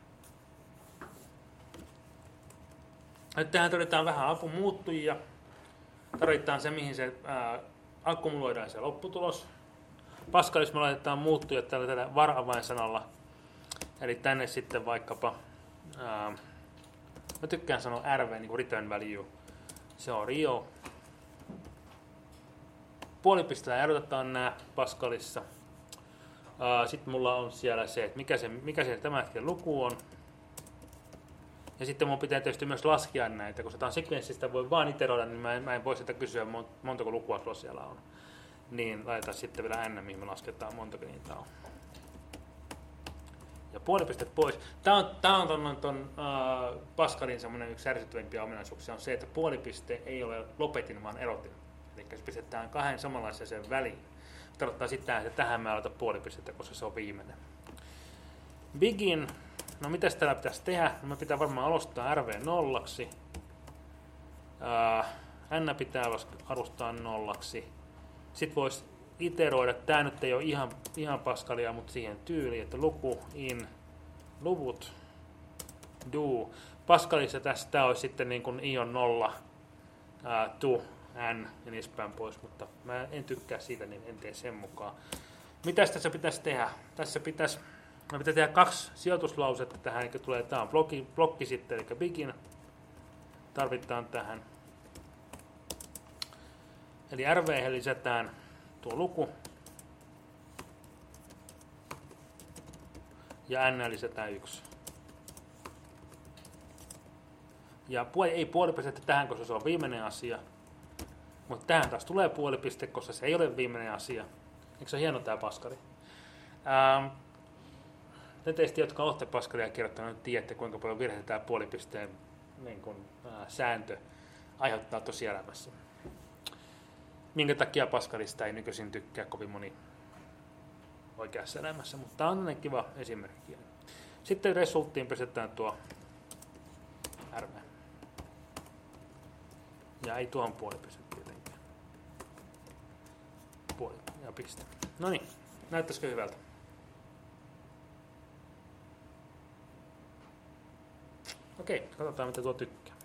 Nyt tähän tarvitaan vähän apumuuttujia. Tarvitaan se, mihin se ää, akkumuloidaan se lopputulos. Pascalissa me laitetaan muuttujat tällä, tällä var-avainsanalla. Eli tänne sitten vaikkapa, ää, mä tykkään sanoa R V, niin kuin return value. Se on real. Puolipisteellä erotetaan nämä Pascalissa. Sitten mulla on siellä se, että mikä se, mikä se tämä hetken luku on. Ja sitten mun pitää tietysti myös laskea näitä, koska tämä on sequenssistä, voi vaan iteroida, niin mä en, mä en voi sitä kysyä, montako lukua sulla siellä on. Niin laitetaan sitten vielä n, mihin me lasketaan, montako niitä on. Ja puolipistet pois. Tämä on, tämä on ton, ton uh, Pascalin semmoinen yksi ärsyttävimpiä ominaisuuksia, on se, että puolipiste ei ole lopetin, vaan erotin. Eli se pistetään kahden samanlaisen sen väliin. Tarkoittaa sitä, että tähän mä aloitan puolipistettä, koska se on viimeinen. Begin. No mitäs täällä pitäisi tehdä? No me pitää varmaan alustaa R V nollaksi. Uh, N pitää alustaa nollaksi. Sitten voisi iteroida. Tää nyt ei ole ihan, ihan Pascalia, mutta siihen tyyliin, että luku, in, luvut, do. Pascalissa tästä olisi sitten niin kuin i on nolla, uh, to, n ja niin päin pois, mutta mä en tykkää siitä, niin en tee sen mukaan. Mitäs tässä pitäisi tehdä? Tässä pitäisi, mä pitää tehdä kaksi sijoituslausetta tähän, eli tulee, tää on blokki, blokki sitten, eli begin tarvitaan tähän. Eli R V lisätään tuo luku ja n lisätään yksi. Ja puoli, ei puolipistettä tähän, koska se on viimeinen asia. Mutta tähän taas tulee puolipiste, koska se ei ole viimeinen asia. Eikö se ole hieno tämä Pascali? Ähm, te teistä, jotka olette Pascalia kirjoittaneet, tiedätte, kuinka paljon virheitä tämä puolipisteen niin kun, ää, sääntö aiheuttaa tosielämässä. Minkä takia Pascalista ei nykyisin tykkää kovin moni oikeassa elämässä, mutta tämä on kiva esimerkki. Sitten resulttiin pistetään tuo R V. Ja ei tuohon puolipiste tietenkään. Puoli ja piste. No niin, näyttäisikö hyvältä? Okei, katsotaan mitä tuo tykkää.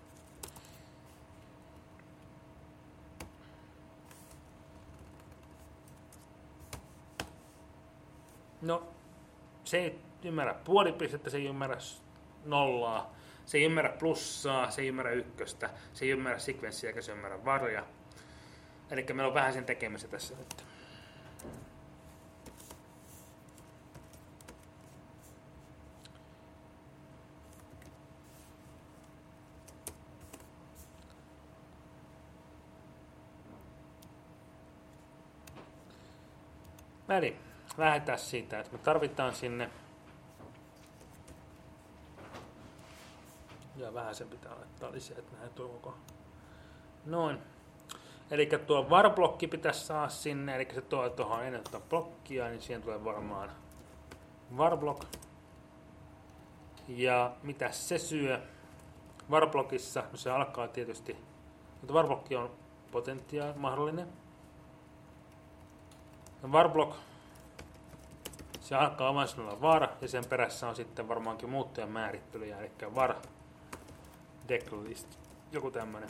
No, se ei ymmärrä puolipistettä, se ei ymmärrä nollaa, se ei ymmärrä plussaa, se ei ymmärrä ykköstä, se ei ymmärrä sekvenssiä eikä se ymmärrä varoja. Eli meillä on vähän sen tekemistä tässä nyt. Eli lähdetään siitä, että me tarvitaan sinne, ja vähän sen pitää laittaa lisää, että nähdään tuo koko. Noin. Eli tuo var-blokki pitäisi saada sinne, eli se tuo tuohon ennen tuota blokkia, niin siihen tulee varmaan var-blok. Ja mitä se syö? Var-blokissa, no se alkaa tietysti, mutta var-blokki on potentiaali mahdollinen. Var-block, se alkaa avainsanalla var, ja sen perässä on sitten varmaankin muuttujan määrittelyjä, eli var declist, joku tämmönen.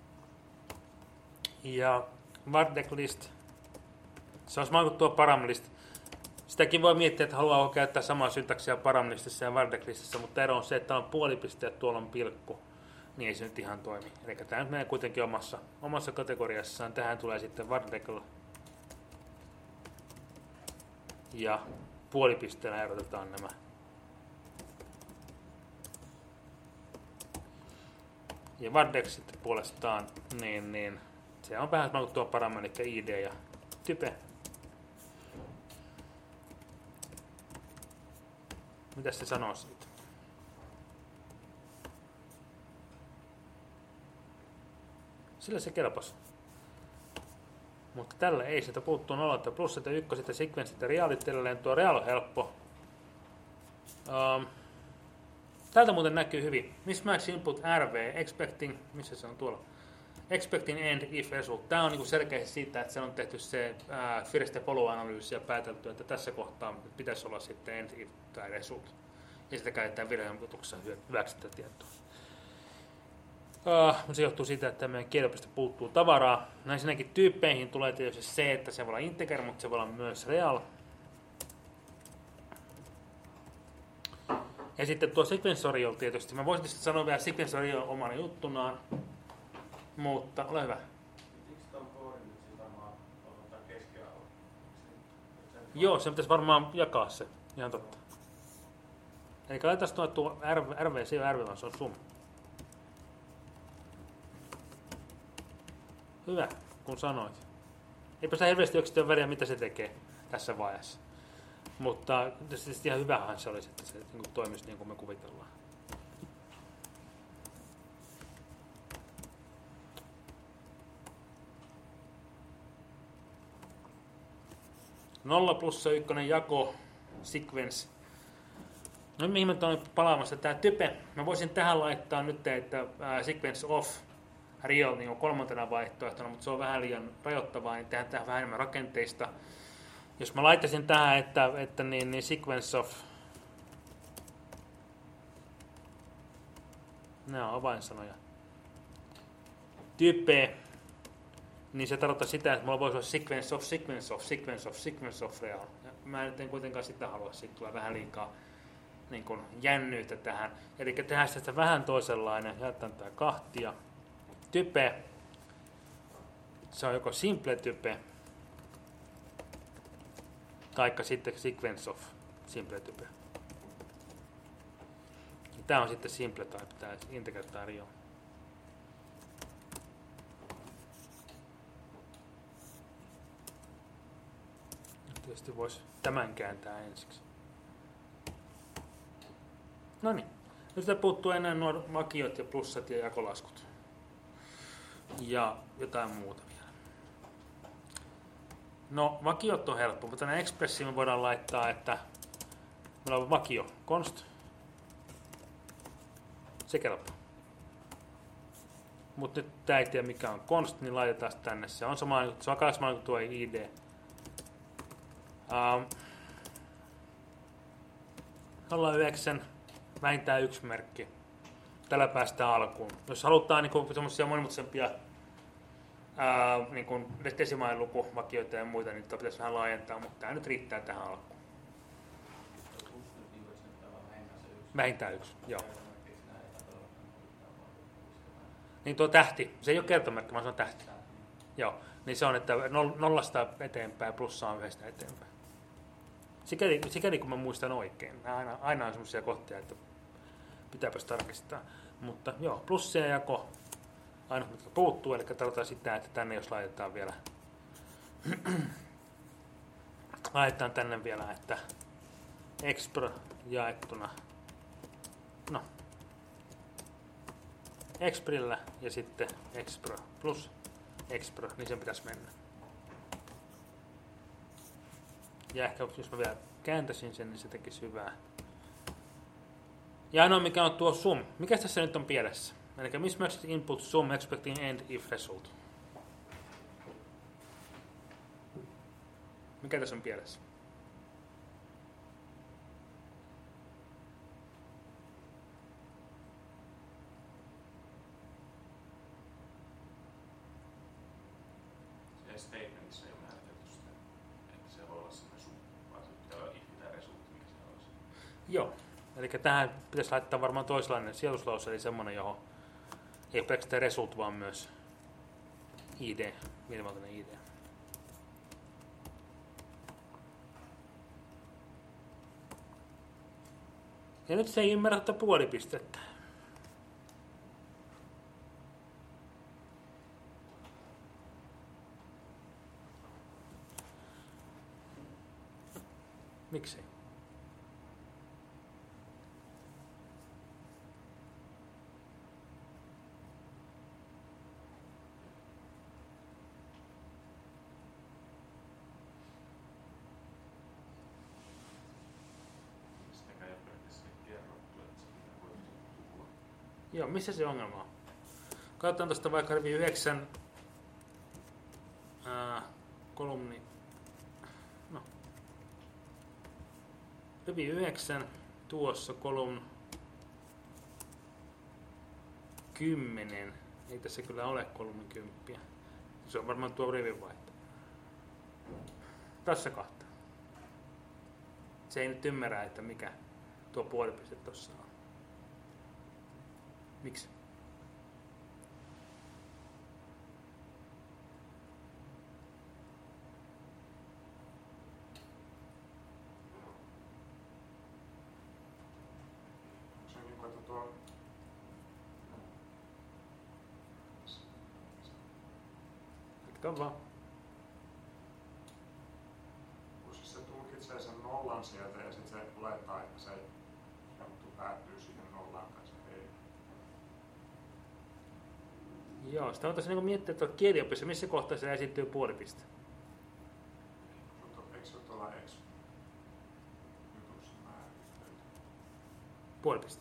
Ja var declist, se on sama kuin tuo paramlist. Sitäkin voi miettiä, että haluaa käyttää samaa syntaksia paramlistissa ja var declistissa, mutta ero on se, että on puolipiste ja tuolla on pilkku, niin ei se nyt ihan toimi. Eli tämä nyt menee kuitenkin omassa, omassa kategoriassaan. Tähän tulee sitten var decl. Ja puolipisteellä erotetaan nämä. Ja vardex sitten puolestaan, niin, niin se on vähän sama kuin tuo paramman, eli I D ja type. Mitäs se sanoo siitä? Sillä se kelpasi. Mutta tällä ei, sieltä puuttuu nollat ja plussat ja ykköset ja sekvenssit ja realit edelleen. Tuo real on helppo. Um, täältä muuten näkyy hyvin. Mismatch input R V, expecting, missä se on tuolla? Expecting end if result. Tämä on niinku selkeästi siitä, että se on tehty se ää, first ja follow-analyysi ja päätelty, että tässä kohtaa pitäisi olla sitten end if tai result. Ja sitä käytetään virheilmoituksessa hyväksi tätä tietoa. Uh, se johtuu siitä, että meidän kieliopisto puuttuu tavaraa. Näin sinäkin tyyppeihin tulee tietysti se, että se voi olla integer, mutta se voi olla myös real. Ja sitten tuo sequensorial tietysti. Mä voisin tietysti sanoa vielä sequensorial omana juttunaan, mutta ole hyvä. Joo, se pitäisi varmaan jakaa se. Ihan totta. Eli laitetaan tuo, tuo R V, se ei ole R V, vaan se on sum. Hyvä, kun sanoit. Eipä sitä hirveästi yksityön väliä, mitä se tekee tässä vaiheessa. Mutta tietysti ihan hyvähän se olisi, että se niin toimisi niin kuin me kuvitellaan. Nolla plussa ykkönen jako, sequence. No mihin mä olen palaamassa? Tämä type. Mä voisin tähän laittaa nyt, että ää, sequence off real niin on kolmantena vaihtoehtona, mutta se on vähän liian rajoittavaa, niin tehdään tähän vähän enemmän rakenteista. Jos mä laittaisin tähän, että, että niin, niin sequence of, nämä on avainsanoja, type, niin se tarkoittaa sitä, että mulla voisi olla sequence of, sequence of, sequence of, sequence of real. Ja mä en kuitenkaan sitä halua, siitä tulee vähän liikaa niin kuin jännyyttä tähän. Eli tehdään sitä vähän toisenlainen, jätän tää kahtia. Type, se on joko simple type, taikka sitten sequence of simple type. Tämä on sitten simple type, tämä integraatio. Tietysti voisi tämän kääntää ensiksi. No niin, nyt sitä puuttuu enää nuo vakiot ja plussat ja jakolaskut. Ja jotain muuta vielä. No, vakiot on helppo, mutta tänne expressiin me voidaan laittaa, että meillä on vakio, const. Se kelpaa. Mutta nyt tää ei tiedä mikä on const, niin laitetaan tänne. Se on sama, se on sama kuin tuo I D. Um, nolla yhdeksän, vähintään yksi merkki. Tällä päästään alkuun. Jos halutaan niin semmoisia monimutkaisempia ää, niin desimaalilukuvakioita ja muita, niin pitäisi vähän laajentaa, mutta tämä nyt riittää tähän alkuun. Vähintään yksi, joo. Niin tuo tähti, se ei ole kertomerkki, vaan se on tähti. Joo, niin se on, että nollasta eteenpäin, plussa on yhdestä eteenpäin. Sikäli, sikäli kun mä muistan oikein. Aina, aina on semmoisia kohtia, että pitääpäs tarkistaa. Mutta joo, plussia jako aina mitkä puuttuu, eli tarkoittaa sitä, että tänne jos laitetaan vielä laitetaan tänne vielä, että expr jaettuna no exprillä ja sitten expr plus expr, niin sen pitäisi mennä. Ja ehkä jos mä vielä kääntäisin sen, niin se tekisi hyvää. Ja ainoa mikä on tuo sum. Mikä tässä nyt on pielessä? Eli mismatched input sum expecting end if result. Mikä tässä on pielessä? Se statementissa ei ole määritelty sitä, että se voi olla sellainen sum, vaan se pitää olla if tai result, mikä se olisi. Joo. Eli tähän pitäisi laittaa varmaan toisenlainen sijoituslause, eli semmoinen, johon ei pelkästään result, vaan myös I D, minimalinen I D. Ja nyt se ei ymmärrä tätä puolipistettä. Miksi? Sitäkään ei ole periaatteessa Joo, missä se ongelma on? Katsotaan tuosta vaikka rivi yhdeksän ää, kolumni. No. Rivi yhdeksän tuossa kolumn kymmenen. Ei tässä kyllä ole kolmekymmentä. Se on varmaan tuo rivin vaihto. Tässä kahta. Se ei nyt ymmärrä, että mikä tuo puolipiste tuossa on. Miksi? Se on niin kuin, että tuo... Jatkaa vaan. Kun siis se tulkitsee sen nollan sieltä ja sitten se olettaa, että se juttu päättyy siihen nollaan kanssa. Ei. Joo, sitä voitaisiin niin miettiä, että kieliopissa, missä kohtaa se esittyy puolipiste. Mutta eikö se ole tuolla ex jutussa määritelty? Puolipiste.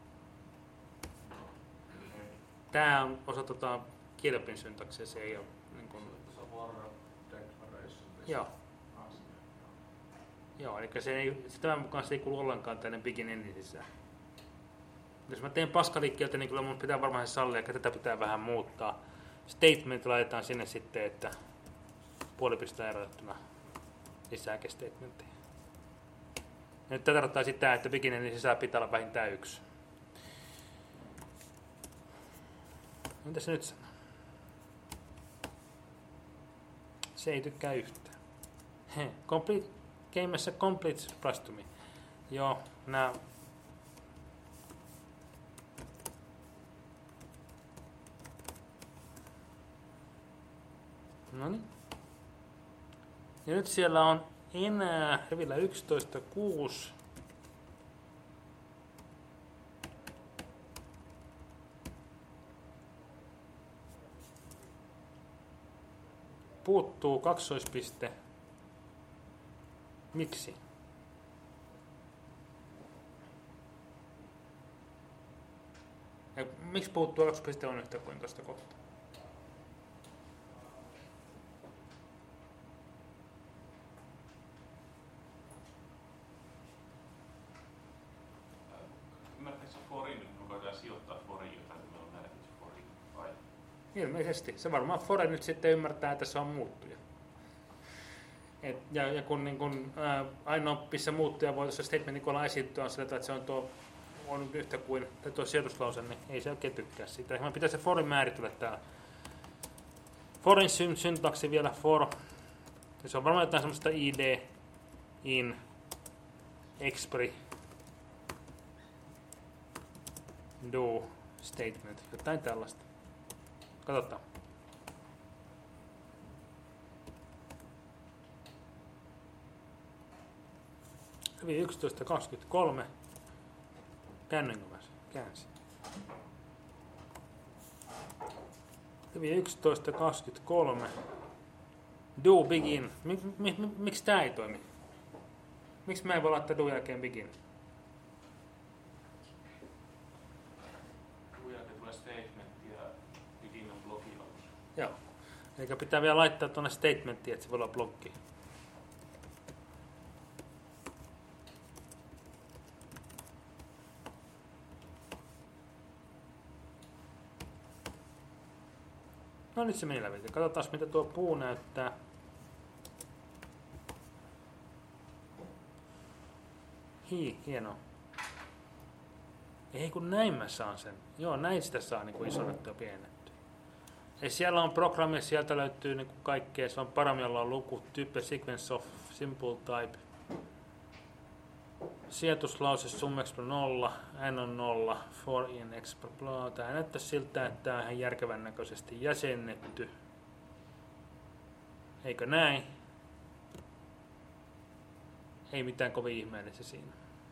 Ei. Tämä on osa tota, kieliopin syntaksia, se ei ole niin kuin... Se on Warner Declaration. Joo. Asia. Joo, eli se ei, se tämän mukaan se ei kuulu ollenkaan tänne begin endin sisään. Jos mä teen paskaliikkeeltä, niin kyllä mun pitää varmaan se sallia, että tätä pitää vähän muuttaa. Statement laitetaan sinne sitten, että puolipisteen erotettuna lisääkin statementtia. Ja nyt tämä tarkoittaa sitä, että begin endin sisään pitää olla vähintään yksi. Mitä se nyt sanoo? Se ei tykkää yhtään. He, complete, gameissa complete surprise to me. Joo, nää... Noniin. Ja nyt siellä on enää rivillä yksitoista kuusi. Puuttuu kaksoispiste. Miksi? Ja miksi puuttuu kaksoispiste on yhtä kuin tuosta kohtaa? Ymmärtääkö forin, kun koetaan sijoittaa forin jotain, kun meillä on määrätty forin vai? Ilmeisesti. Se varmaan Fore nyt sitten ymmärtää, että se on muuttuja. Et, ja, ja kun, niin kun ää, ainoa missä muuttuja voi tuossa statementin kohdalla esittyä on sillä, että se on, tuo, on yhtä kuin tuo sijoituslause, niin ei se oikein tykkää siitä. Mä pitää se forin määritellä täällä. Forin syn, syntaksi vielä for. Ja se on varmaan jotain semmoista id, in, expri, do, statement, jotain tällaista. Katsotaan. Rivi yksitoista kaksikymmentäkolme. Käännänkö mä sen? Käänsin. Rivi yksitoista kaksikymmentäkolme. Do begin. Mik, mi, mi, miksi tää ei toimi? Miksi mä en voi laittaa do jälkeen begin? Do jälkeen tulee statement ja begin on blokilaus. Joo. Eikä pitää vielä laittaa tuonne statementtiin, että se voi olla blokki. No nyt se meni läpi. Katsotaan mitä tuo puu näyttää. Hii, hienoa. Ei kun näin mä saan sen. Joo, näin sitä saa niin kuin isonnettua ja pienennettyä. Ja siellä on programmi, sieltä löytyy niin kuin kaikkea. Se on parhaimmillaan on luku, type, sequence of, simple type. Sijoituslause, sum expr nolla, n on nolla, for in expr blah. Tää näyttää siltä, että tää on ihan järkevän näköisesti jäsennetty. Eikö näin? Ei mitään kovin ihmeellistä siinä.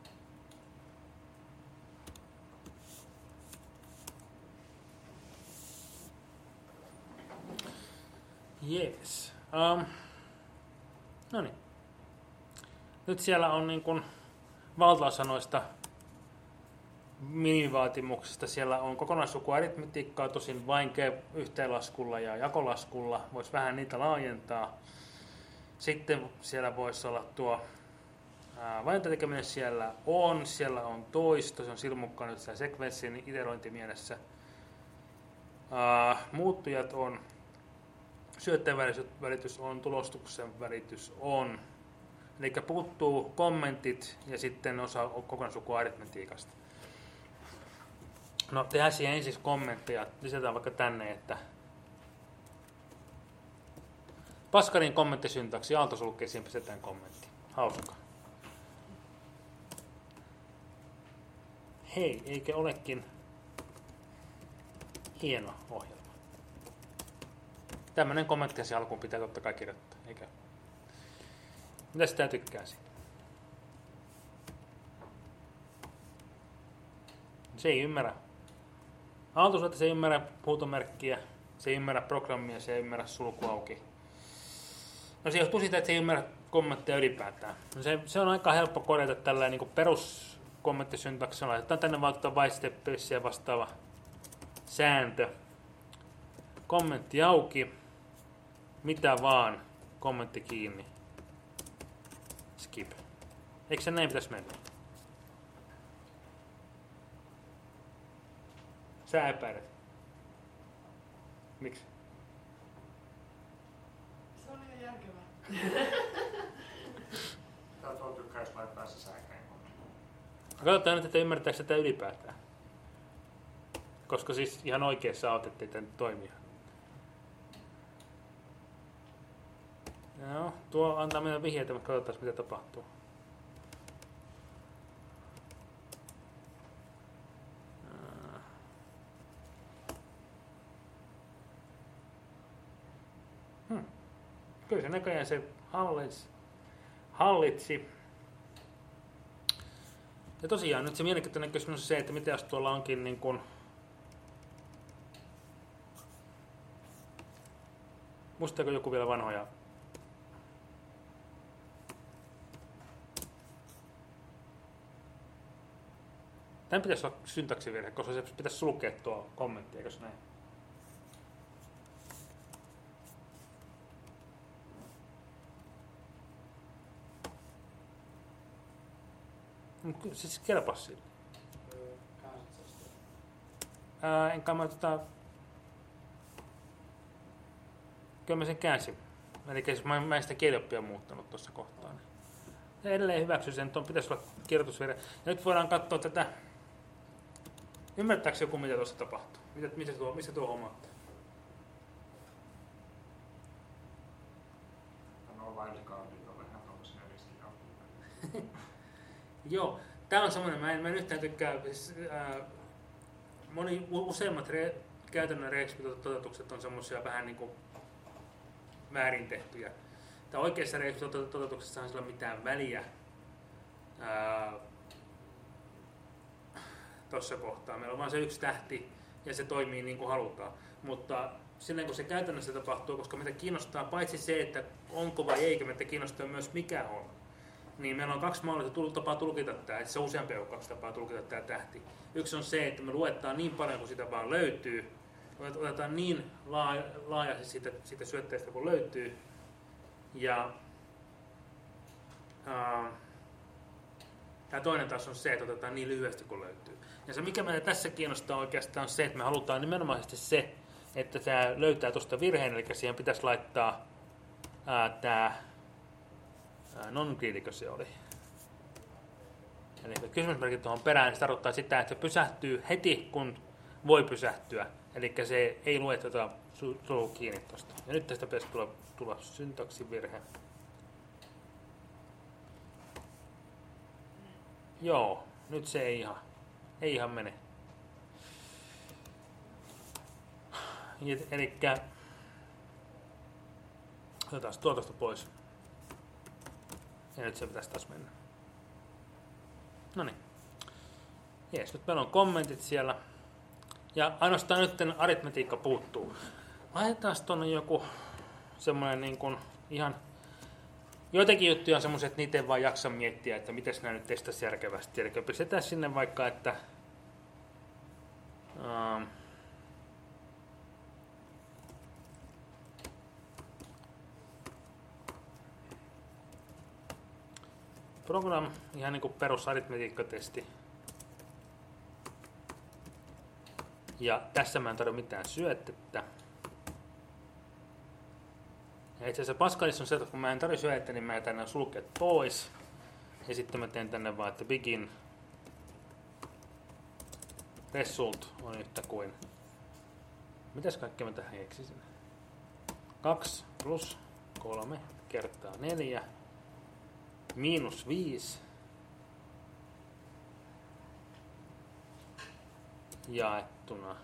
Jees. Um, no niin. Nyt siellä on niin kuin valtaosanoista minimivaatimuksista. Siellä on kokonaislukuaritmetiikkaa, tosin vain yhteenlaskulla ja jakolaskulla. Voisi vähän niitä laajentaa. Sitten siellä voisi olla tuo valintatekeminen siellä on. Siellä on toisto, se on silmukkaan nyt siellä sekvenssin iterointimielessä. Uh, muuttujat on, syöttäjän välitys on, tulostuksen välitys on. Eli puuttuu kommentit ja sitten osa kokonaislukuaritmetiikasta. No tehdään siihen ensin kommentteja. Lisätään vaikka tänne, että Paskarin kommenttisyntaksi aaltosulkeisiin pistetään kommentti. Hauskaa. Hei, eikö olekin hieno ohjelma? Tämmönen kommentti asian alkuun pitää totta kai kirjoittaa, eikö? Mitä sitä tykkää siitä? Se ei ymmärrä. Aaltosuutta se ei ymmärrä huutomerkkiä, se ei ymmärrä programmia, se ei ymmärrä sulkuauki. No se johtuu siitä, että se ei ymmärrä kommentteja ylipäätään. No se, se on aika helppo korjata tällä niin peruskommenttisyntaksella. Laitetaan tänne vaikka whitestep-pelissä vastaava sääntö. Kommentti auki. Mitä vaan. Kommentti kiinni. Skip. Eikö se näin pitäisi mennä? Sä epäilet. Miksi? Se on ihan järkevää. Tää tuo tykkäis laittaa sisäänkäin. Katsotaan nyt, että ymmärtääkö sitä ylipäätään. Koska siis ihan oikeassa olet, ettei tämä nyt toimia. Joo, tuo antaa meidän vihjeitä, mutta katsotaan mitä tapahtuu. Hmm. Kyllä se näköjään se hallitsi. hallitsi. Ja tosiaan nyt se mielenkiintoinen kysymys on se, että mitä jos tuolla onkin niin kuin muistaako joku vielä vanhoja? Tämän pitäisi olla syntaksivirhe, koska se pitäisi sulkea tuo kommentti, eikö näin? Siis kelpas sille. Ää, enkä mä tota... Kyllä mä sen käänsin. Eli mä, mä en sitä kielioppia muuttanut tuossa kohtaa. Niin. Edelleen hyväksy sen, tuon pitäisi olla kirjoitusvirhe. Ja nyt voidaan katsoa tätä. Ymmärtääkö joku, mitä tuossa tapahtuu? Mitä, missä tuo, missä tuo homma on? No wildcardit on vähän tuollaisia riskikaupia. Joo, tää on semmoinen, mä en, mä en yhtään tykkää, siis, ää, moni, useimmat re, käytännön reexpit-toteutukset on semmoisia vähän niin kuin väärin tehtyjä. Tää oikeassa reexpit-toteutuksessa ei ole mitään väliä tuossa kohtaa. Meillä on vain se yksi tähti ja se toimii niin kuin halutaan. Mutta silleen kun se käytännössä tapahtuu, koska meitä kiinnostaa paitsi se, että onko vai eikö, meitä kiinnostaa myös mikä on. Niin meillä on kaksi mahdollista tapaa tulkita tämä, että se on useampia kuin kaksi tapaa tulkita tämä tähti. Yksi on se, että me luetaan niin paljon kuin sitä vaan löytyy, otetaan niin laajasti siitä, siitä syötteestä kuin löytyy, ja ää, tämä toinen taas on se, että otetaan niin lyhyesti kuin löytyy. Ja se mikä meitä tässä kiinnostaa oikeastaan on se, että me halutaan nimenomaisesti se, että tämä löytää tuosta virheen, eli siihen pitäisi laittaa ää, tämä non-greedikö se oli. Eli kysymysmerkit tuohon perään, niin se tarkoittaa sitä, että se pysähtyy heti, kun voi pysähtyä. Eli se ei lue tuota sulku kiinni tuosta. Ja nyt tästä pitäisi tulla, tulla syntaksivirhe. Joo, nyt se ei ihan, ei ihan mene. Eli otetaan tuotosta pois. Ja nyt se pitäisi taas mennä. Noniin. Jees, nyt meillä on kommentit siellä. Ja ainoastaan nyt aritmetiikka puuttuu. Laitetaan tuonne joku semmoinen niin kuin ihan... Joitakin juttuja on semmoiset, että niitä ei vaan jaksa miettiä, että miten nämä nyt testasi järkevästi. Eli pistetään sinne vaikka, että Um, program, ihan niin kuin perusaritmetiikkatesti. Ja tässä mä en tarvitse mitään syötettä. Ja itse asiassa Pascalissa on se, että kun mä en tarvitse syötettä, niin mä jätän nämä sulkeet pois. Ja sitten mä teen tänne vaan, että begin result on yhtä kuin. Mitäs kaikkea mä tähän keksisin? kaksi plus kolme kertaa neljä miinus viisi jaettuna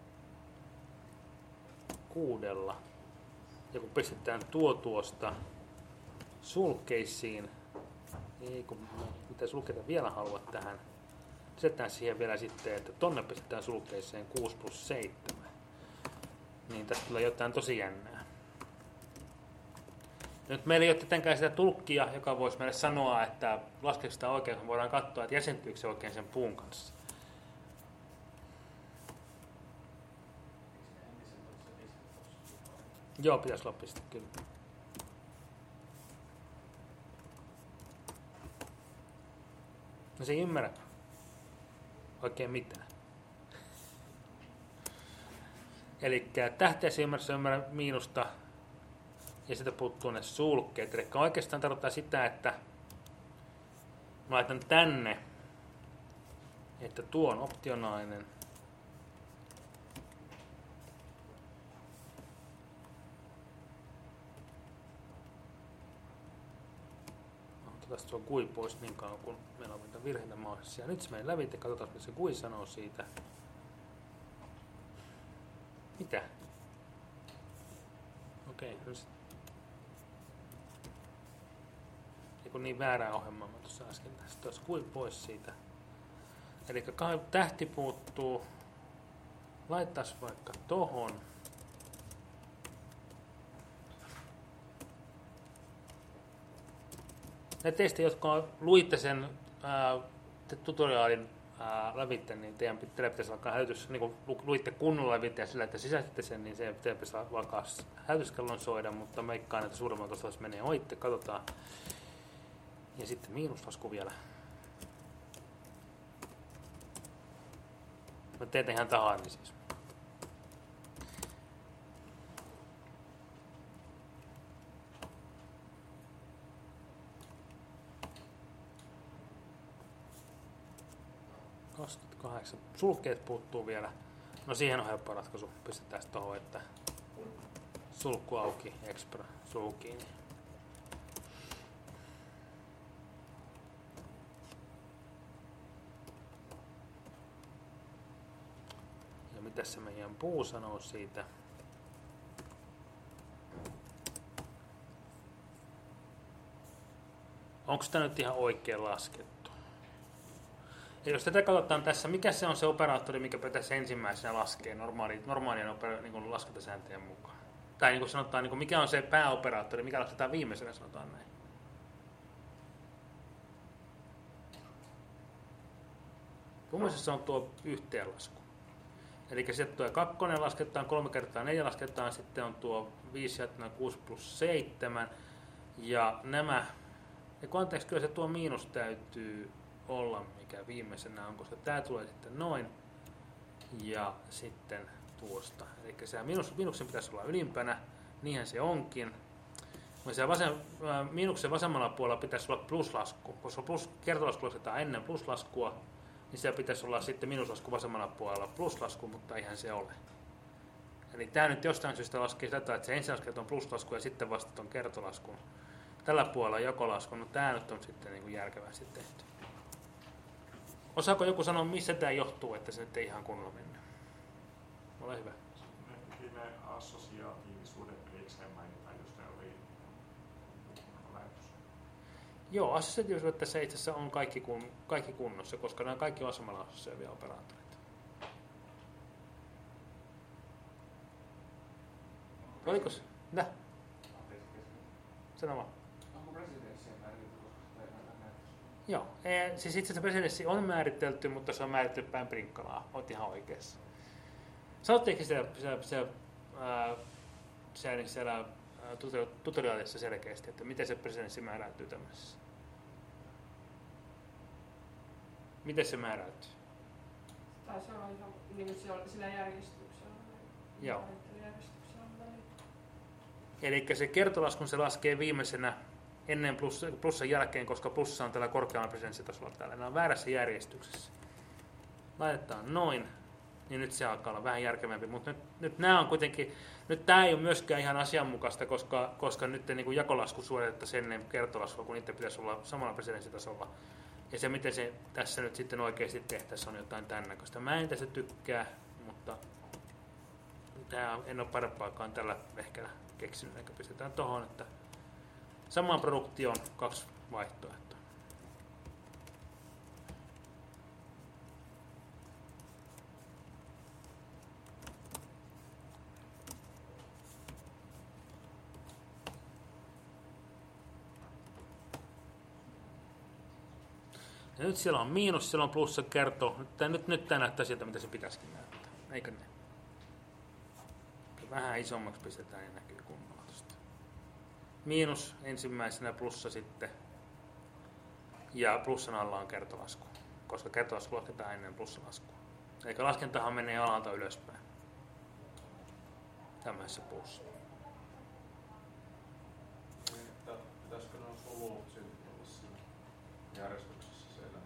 kuudella. Ja kun pistetään tuo tuosta sulkeisiin, ei kun mitä sulkeita vielä haluat tähän, lisätään siihen vielä sitten, että tonne pistetään sulkeiseen kuusi plus seitsemän. Niin tästä tulee jotain tosi jännää. Nyt meillä ei ole tietenkään sitä tulkkia, joka voisi meille sanoa, että laskeeko sitä oikein, kun voidaan katsoa, että jäsentyykö se oikein sen puun kanssa. Joo, pitäisi olla piste, kyllä. No se ei ymmärrä oikein mitään. Eli tähteä se ymmärrä, se ymmärrä miinusta ja sitten puuttuu ne sulkeet. Eli oikeastaan tarkoittaa sitä, että mä laitan tänne, että tuo on optionaalinen. Tästä on kui pois niin kauan, kun meillä on niitä virheitä mahdollisia. Nyt se menee läpi, katsotaan mitä se kui sanoo siitä. Mitä? Okei, okay, eiku niin väärää ohjelmaa mä tuossa äsken. Tästä olisi kui pois siitä. Eli tähti puuttuu. Laittaisi vaikka tohon. Ne teistä, jotka luitte sen ää, tutoriaalin lävitte, niin teidän pitäisi alkaa hälytys, niin kuin luitte kunnolla lävitte ja sillä, että sisäistitte sen, niin se pitäisi alkaa hälytyskellon soida, mutta meikkaan, että suuremmalta osalla menee oitte, katsotaan. Ja sitten miinuslasku vielä. Mä teen ihan tahaan, niin siis. kaksikymmentäkahdeksan. Sulkeet puuttuu vielä. No siihen on helppo ratkaisu. Pistetään tuohon, että sulku auki, expra, sulku kiinni. Ja mitä se meidän puu sanoo siitä? Onko tämä nyt ihan oikein laskettu? Ja jos tätä katsotaan tässä, mikä se on se operaattori, mikä pitäisi ensimmäisenä laskea normaali, normaalien opera, niin laskentasääntöjen mukaan? Tai niin kuin sanotaan, niin kuin mikä on se pääoperaattori, mikä lasketaan viimeisenä, sanotaan näin. Mielestäni se on tuo yhteenlasku. Eli sieltä tulee kakkonen lasketaan, kolme kertaa neljä lasketaan, sitten on tuo viisi ja kuusi plus seitsemän. Ja nämä, ja anteeksi, kyllä se tuo miinus täytyy olla, mikä viimeisenä on, koska tämä tulee sitten noin ja sitten tuosta. Eli se miinus, miinuksen pitäisi olla ylimpänä, niinhän se onkin. Se vasem, miinuksen vasemmalla puolella pitäisi olla pluslasku, koska plus, kertolasku lasketaan ennen pluslaskua, niin siellä pitäisi olla sitten miinuslasku vasemmalla puolella pluslasku, mutta eihän se ole. Eli tämä nyt jostain syystä laskee sitä, että se ensin lasketaan pluslasku ja sitten vasta on kertolasku. Tällä puolella jakolasku, no tämä nyt on sitten niin kuin järkevästi tehty. Osaako joku sanoa, missä tämä johtuu, että se nyt ei ihan kunnolla mennyt? Ole hyvä. Ne, ne assosiaatiivisuudet erikseen mainitaan, jos ne oli lähetys. Joo, assosiaatiivisuudet tässä itse asiassa on kaikki, kun, kaikki kunnossa, koska nämä kaikki on samalla assosioivia operaattoreita. Oliko se? Nä? Sano vaan. Joo, e, siis itse asiassa presidenssi on määritelty, mutta se on määritelty päin prinkkalaa. Olet ihan oikeassa. Sanottiinko siellä, siellä, siellä, ää, siellä, siellä ää, tutoriaalissa selkeästi, että miten se presenssi määräytyy tämmöisessä? Miten se määräytyy? Taisi olla ihan niin sillä järjestyksellä. Joo. Eli se kertolaskun se laskee viimeisenä ennen plussa, plussan jälkeen, koska plussa on tällä korkealla presenssitasolla täällä. Nämä on väärässä järjestyksessä. Laitetaan noin, niin nyt se alkaa olla vähän järkevämpi. Mutta nyt, nyt nämä on kuitenkin, nyt tämä ei ole myöskään ihan asianmukaista, koska, koska nyt niin kuin jakolasku suoritettaisiin ennen kertolaskua, kun niiden pitäisi olla samalla presenssitasolla. Ja se, miten se tässä nyt sitten oikeasti tehtäisiin, on jotain tämän näköistä. Mä en tässä tykkää, mutta tämä en ole parempaakaan tällä vehkellä keksinyt, eikä pistetään tuohon, että samaan produktioon kaksi vaihtoehtoa. Ja nyt siellä on miinus, siellä on plussa kertoo. Nyt, nyt, nyt tämä näyttää siltä, mitä se pitäisikin näyttää. Eikö ne? Vähän isommaksi pistetään ja näkyy kunnolla tuosta. Miinus ensimmäisenä, plussa sitten. Ja plussan alla on kertolasku. Koska kertolasku lasketaan ennen plussalaskua. Eli laskentahan menee alalta ylöspäin. Tämmöisessä puussa. Pitäisikö nuo solut silti olla siinä järjestyksessä siellä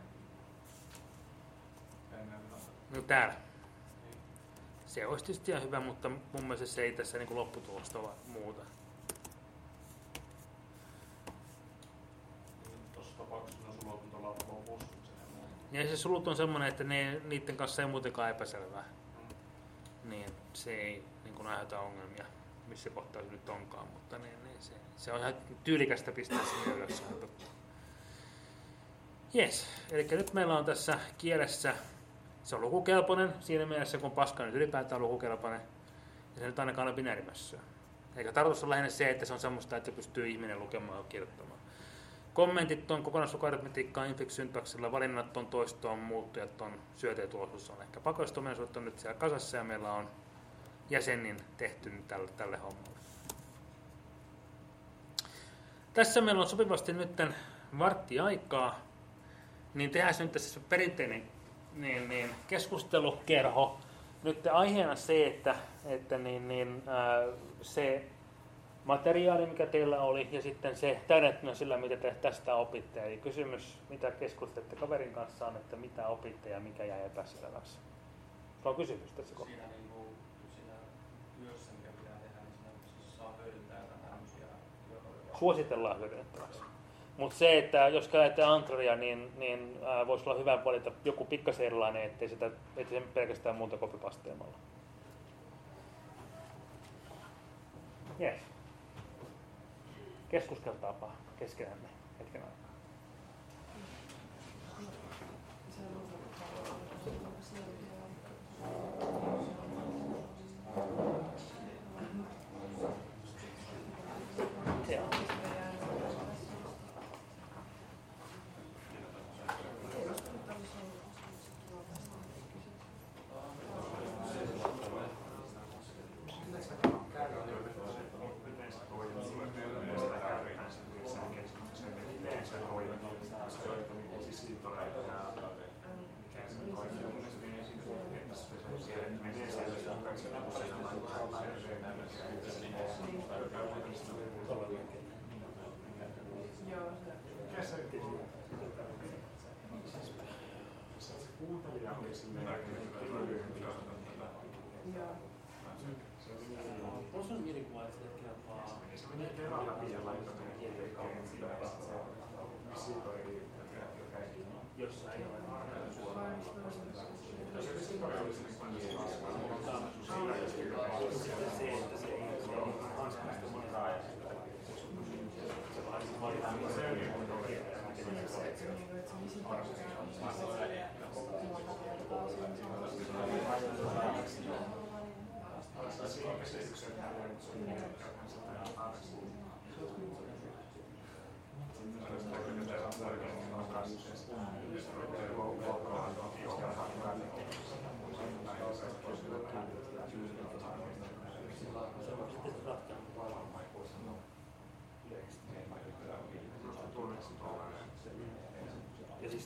ennen? No täällä. Se olisi tietysti ihan hyvä, mutta mun mielestä se ei tässä niin lopputulosta ole muuta. Tuossa tapauksessa ne sulut on tuolla lopussa. Ja se sulut on semmoinen, että ne, niiden kanssa ei muutenkaan epäselvää. Mm. Niin se ei niin kuin aiheuta ongelmia, missä kohtaa se nyt onkaan, mutta niin, niin se, se on ihan tyylikästä pistää sinne ylös. Jes, eli nyt meillä on tässä kielessä, se on lukukelpoinen siinä mielessä, kun paska nyt ylipäätään on lukukelpoinen, ja se nyt ainakaan on binäärimössöä. Eikä tarkoitus on lähinnä se, että se on semmoista, että pystyy ihminen lukemaan ja kirjoittamaan. Kommentit on kokonaislukuarithmetiikkaa infix-syntaksilla, valinnat on toistoon, muuttujat on syöteetulosuus on ehkä pakoistuominaisuudet on nyt siellä kasassa ja meillä on jäsenin tehty tälle, tälle hommalle. Tässä meillä on sopivasti nyt vartti aikaa, niin tehdään nyt tässä perinteinen niin, niin, keskustelukerho. Nyt aiheena se, että, että niin, niin, ää, se materiaali, mikä teillä oli, ja sitten se täydentäminen sillä, mitä te tästä opitte. Eli kysymys, mitä keskustelette kaverin kanssa, on, että mitä opitte ja mikä jäi epäselväksi. Se on kysymys tässä kohtaa. Siinä, niin kuin, siinä työssä, mikä pitää tehdä, niin siinä saa hyödyntää tämmöisiä työkaluja. Suositellaan hyödynnettäväksi. Mutta se, että jos käytetään Antraria, niin, niin ää, voisi olla hyvä valita joku pikkasen erilainen, ettei sitä ettei se pelkästään muuta copypasteemalla. Yes. Keskusteltaapa keskenämme hetken aikaa.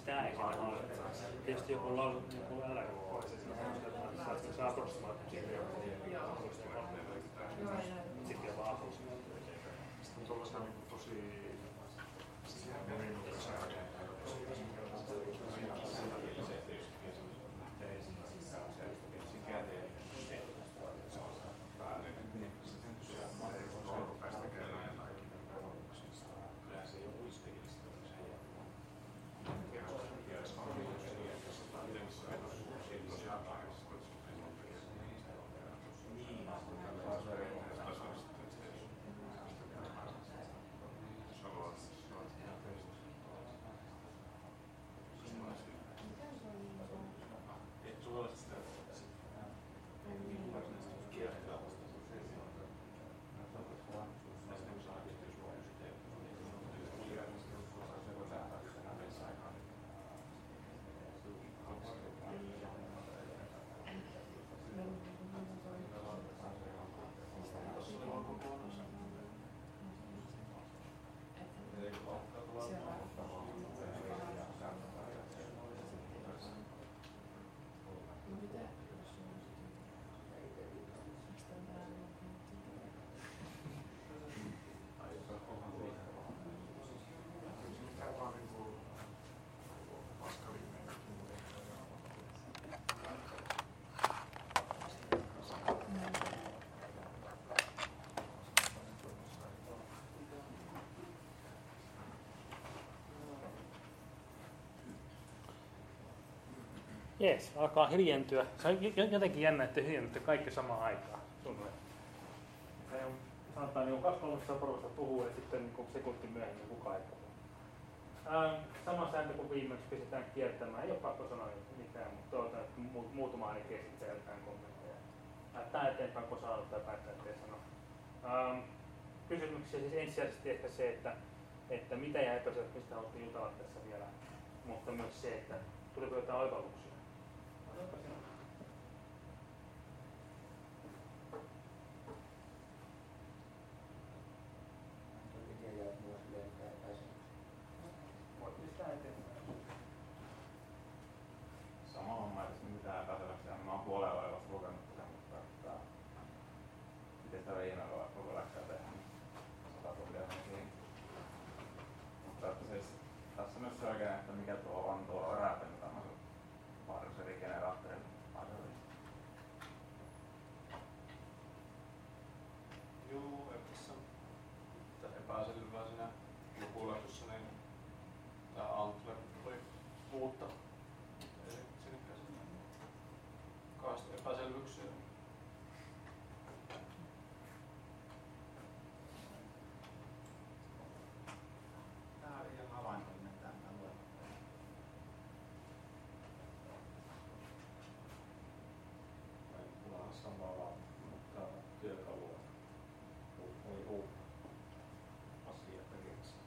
Sitä ei saa olla. Tietysti joku laulu, joku äläkä pois, ja saatko saa approximaattisesti Joo. sitten jopa approximaattisesti. Sitten on tuollaisia niin tosi monimutkaisia rakenteita. Jees, alkaa hiljentyä. Se on jotenkin jännä, että hiljennytte kaikki samaan aikaan. Se on, sanotaan niin kaksi kolmesta porukasta puhuu ja sitten niin sekunti myöhemmin kukaan ei puhu. Ähm, sama sääntö kuin viimeksi pistetään kiertämään. Ei ole pakko sanoa mitään, mutta toivotaan, että mu- muutama ainakin esittää jotain kommentteja. Lähtää eteenpäin, kun saa aloittaa päättää, ettei sano. Ähm, kysymyksiä siis ensisijaisesti ehkä se, että, että mitä jää epäselvästi, mistä haluatte jutella tässä vielä. Mutta myös se, että tuliko jotain oivalluksia. Sama homma, että se mitään epäselväksi. Mä oon puolella ajassa lukenut sen, mutta että miten sitä viimeillä koko läksää tehdä, niin sata tuntia kiinni. Mutta että siis tässä myös selkeä, että mikä tuo on tuo räppi, mitä mä varsin regeneraattorin asioihin. Joo, että tässä on epäselvää siinä lukulähdössä, niin tää Antler oli uutta. Ei sinnekään semmoinen kaasta epäselvyyksiä. Tää on ihan havaintollinen tämä lue. Mulla on samalla, mutta työkalua oli uutta asia periaatteessa.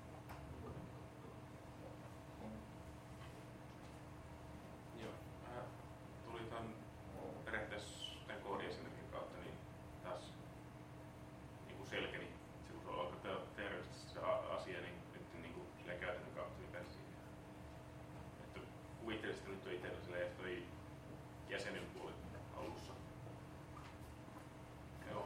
Joo, mä tuli ton periaatteessa tämän koodiesimerkin kautta niin taas niinku selkeni se, kun se on aika teoreettisesti se asia, niin nyt niinku sillä käytännön kautta niin pääsi siihen. Että kuvittelisin, että nyt on itsellä silleen, että toi jäsenen puoli alussa. Joo.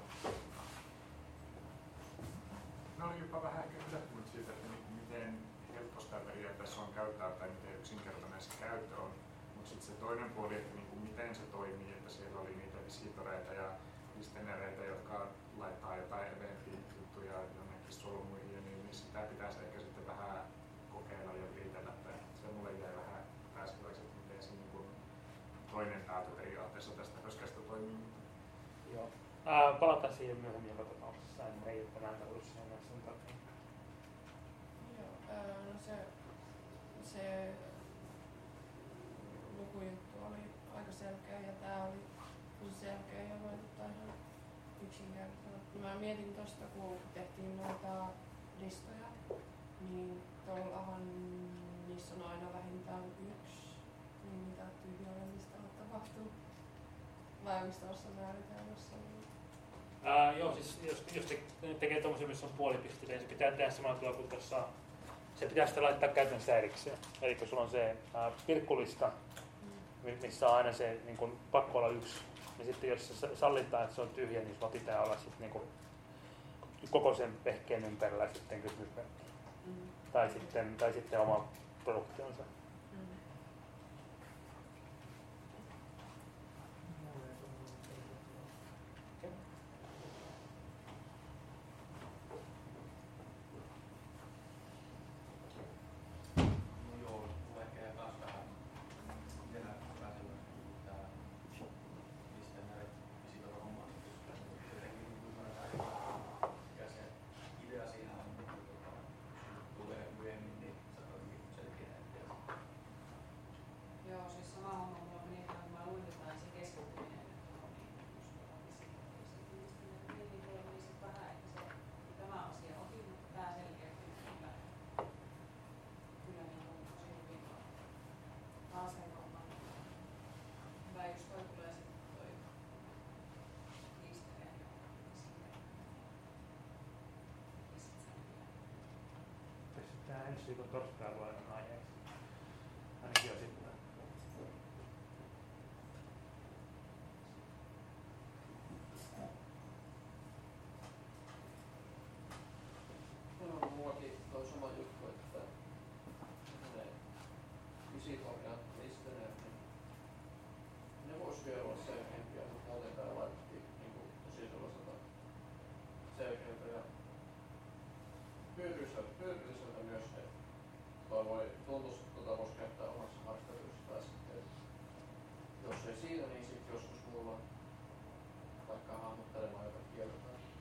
No oli jopa vähän ehkä yllättynyt siitä, että miten helppo sitä periaatteessa on käyttää tai miten yksinkertainen se käyttö on. Mutta sitten se toinen puoli, että niin kuin miten se toimii, että siellä oli niitä visitoreita ja listenereitä, jotka laittaa jotain event-juttuja jonnekin solmuihin ja niin, niin sitä pitäisi ehkä sitten vähän kokeilla ja viritellä. Se mulle jäi vähän pääskyväksi, että miten se niin kuin toinen päätö periaatteessa tästä pöskästä toimii. Joo. Ää, palataan siihen myöhemmin joka tapauksessa. En ei ole tänään tarvitse sanoa sen takia. Joo, ää, no se, se lukujuttu oli aika selkeä ja tää oli tosi selkeä ja vaikuttaa ihan yksinkertaisesti. Mä mietin tosta, kun tehtiin noita listoja, niin tuollahan niissä on aina vähintään yksi, niin mitä tyhjällä listalla tapahtuu. Vai onko tuossa määritelmässä? Ää, joo, siis jos, jos te, tekee tommosia, missä on puolipisteitä, niin se pitää tehdä samalla tavalla kuin tuossa se pitää sitten laittaa käytännössä erikseen. Eli sulla on se ää, pilkkulista, missä on aina se niin kun, pakko olla yksi. Ja sitten jos se sallitaan, että se on tyhjä, niin sulla pitää olla sitten niin kun, koko sen vehkeen ympärillä sitten kysymysmerkki. Mm. Tai, sitten, tai sitten oma produktionsa. Mm. Ensi viikon torstaina voi olla aiheeksi. Ainakin osittain. No, mullakin toi sama juttu, että ne visitorijat, mistä ne, ne vois vielä olla selkeämpiä, mutta muuten tää laitettiin niinku tosi sellaiselta selkeältä ja hyödylliseltä myös ne. Toi voi tuntua, että tota voisi käyttää omassa harjoittelussa tai sitten, jos ei siitä, niin sitten joskus mulla vaikka hahmottelemaan jotain kieltä.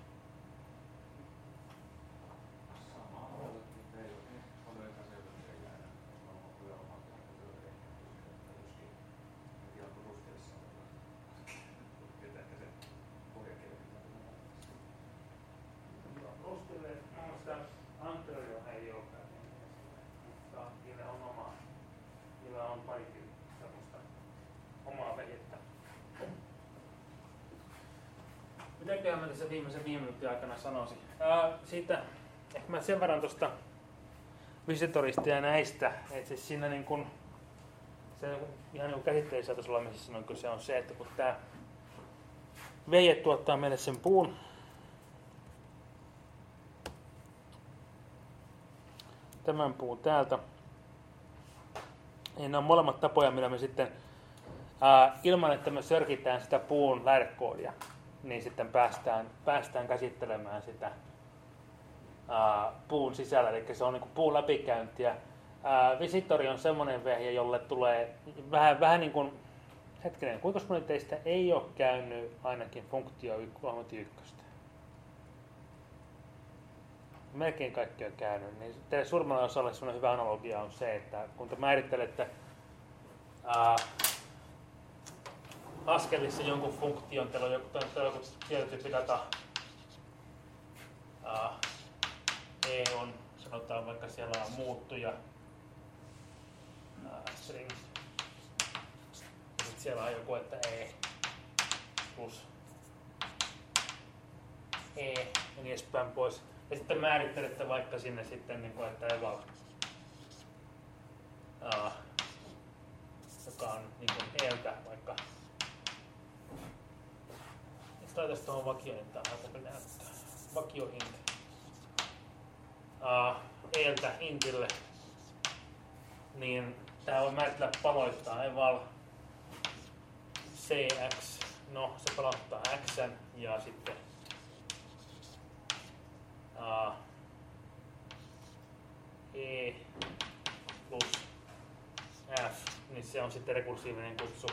Samaa ollut, mutta ei ole ihan selvästi jäädä. On kyllä omaa työtä joskin ihan turusteessa. Tietää, että se pohjakieli pitää tulla. Rustille, mä Antonio ei ole mutta niillä on oma, niillä on parikin semmoista omaa vejettä. Mitäköhän mä tässä viimeisen viime minuutin aikana sanoisin? Ää, siitä, ehkä mä sen verran tuosta Visitorista ja näistä, että siis siinä niin kun, se ihan niin kuin käsitteellisessä tasolla on kyse on se, että kun tää veje tuottaa meille sen puun, tämän puun täältä. Ja nämä on molemmat tapoja, millä me sitten ää, ilman, että me sörkitään sitä puun lähdekoodia, niin sitten päästään, päästään käsittelemään sitä ää, puun sisällä. Eli se on niin kuin puun läpikäyntiä. Ää, Visitori on semmoinen vehje, jolle tulee vähän, vähän niin kuin, hetkinen, kuinka moni teistä ei ole käynyt ainakin funktio ykköstä? Melkein kaikki on käynyt, niin teille suurimmalle osalle sellainen hyvä analogia on se, että kun te määrittelette ää, askelissa jonkun funktion, teillä on joku, joku tietotyyppi data, ää, E on, sanotaan vaikka siellä on muuttuja, ää, strings, ja sitten siellä on joku, että E plus E ja niin edespäin pois. Ja sitten määrittelette vaikka sinne sitten, niin kuin, että eval, uh, joka on niin kuin eeltä vaikka. Jos laitaisi tuohon vakioon, niin tämä on näyttää. Vakio int. Uh, eeltä intille. Niin tämä voi määritellä paloittaa eval cx. No, se palauttaa x ja sitten Uh, E plus F, niin se on sitten rekursiivinen kutsu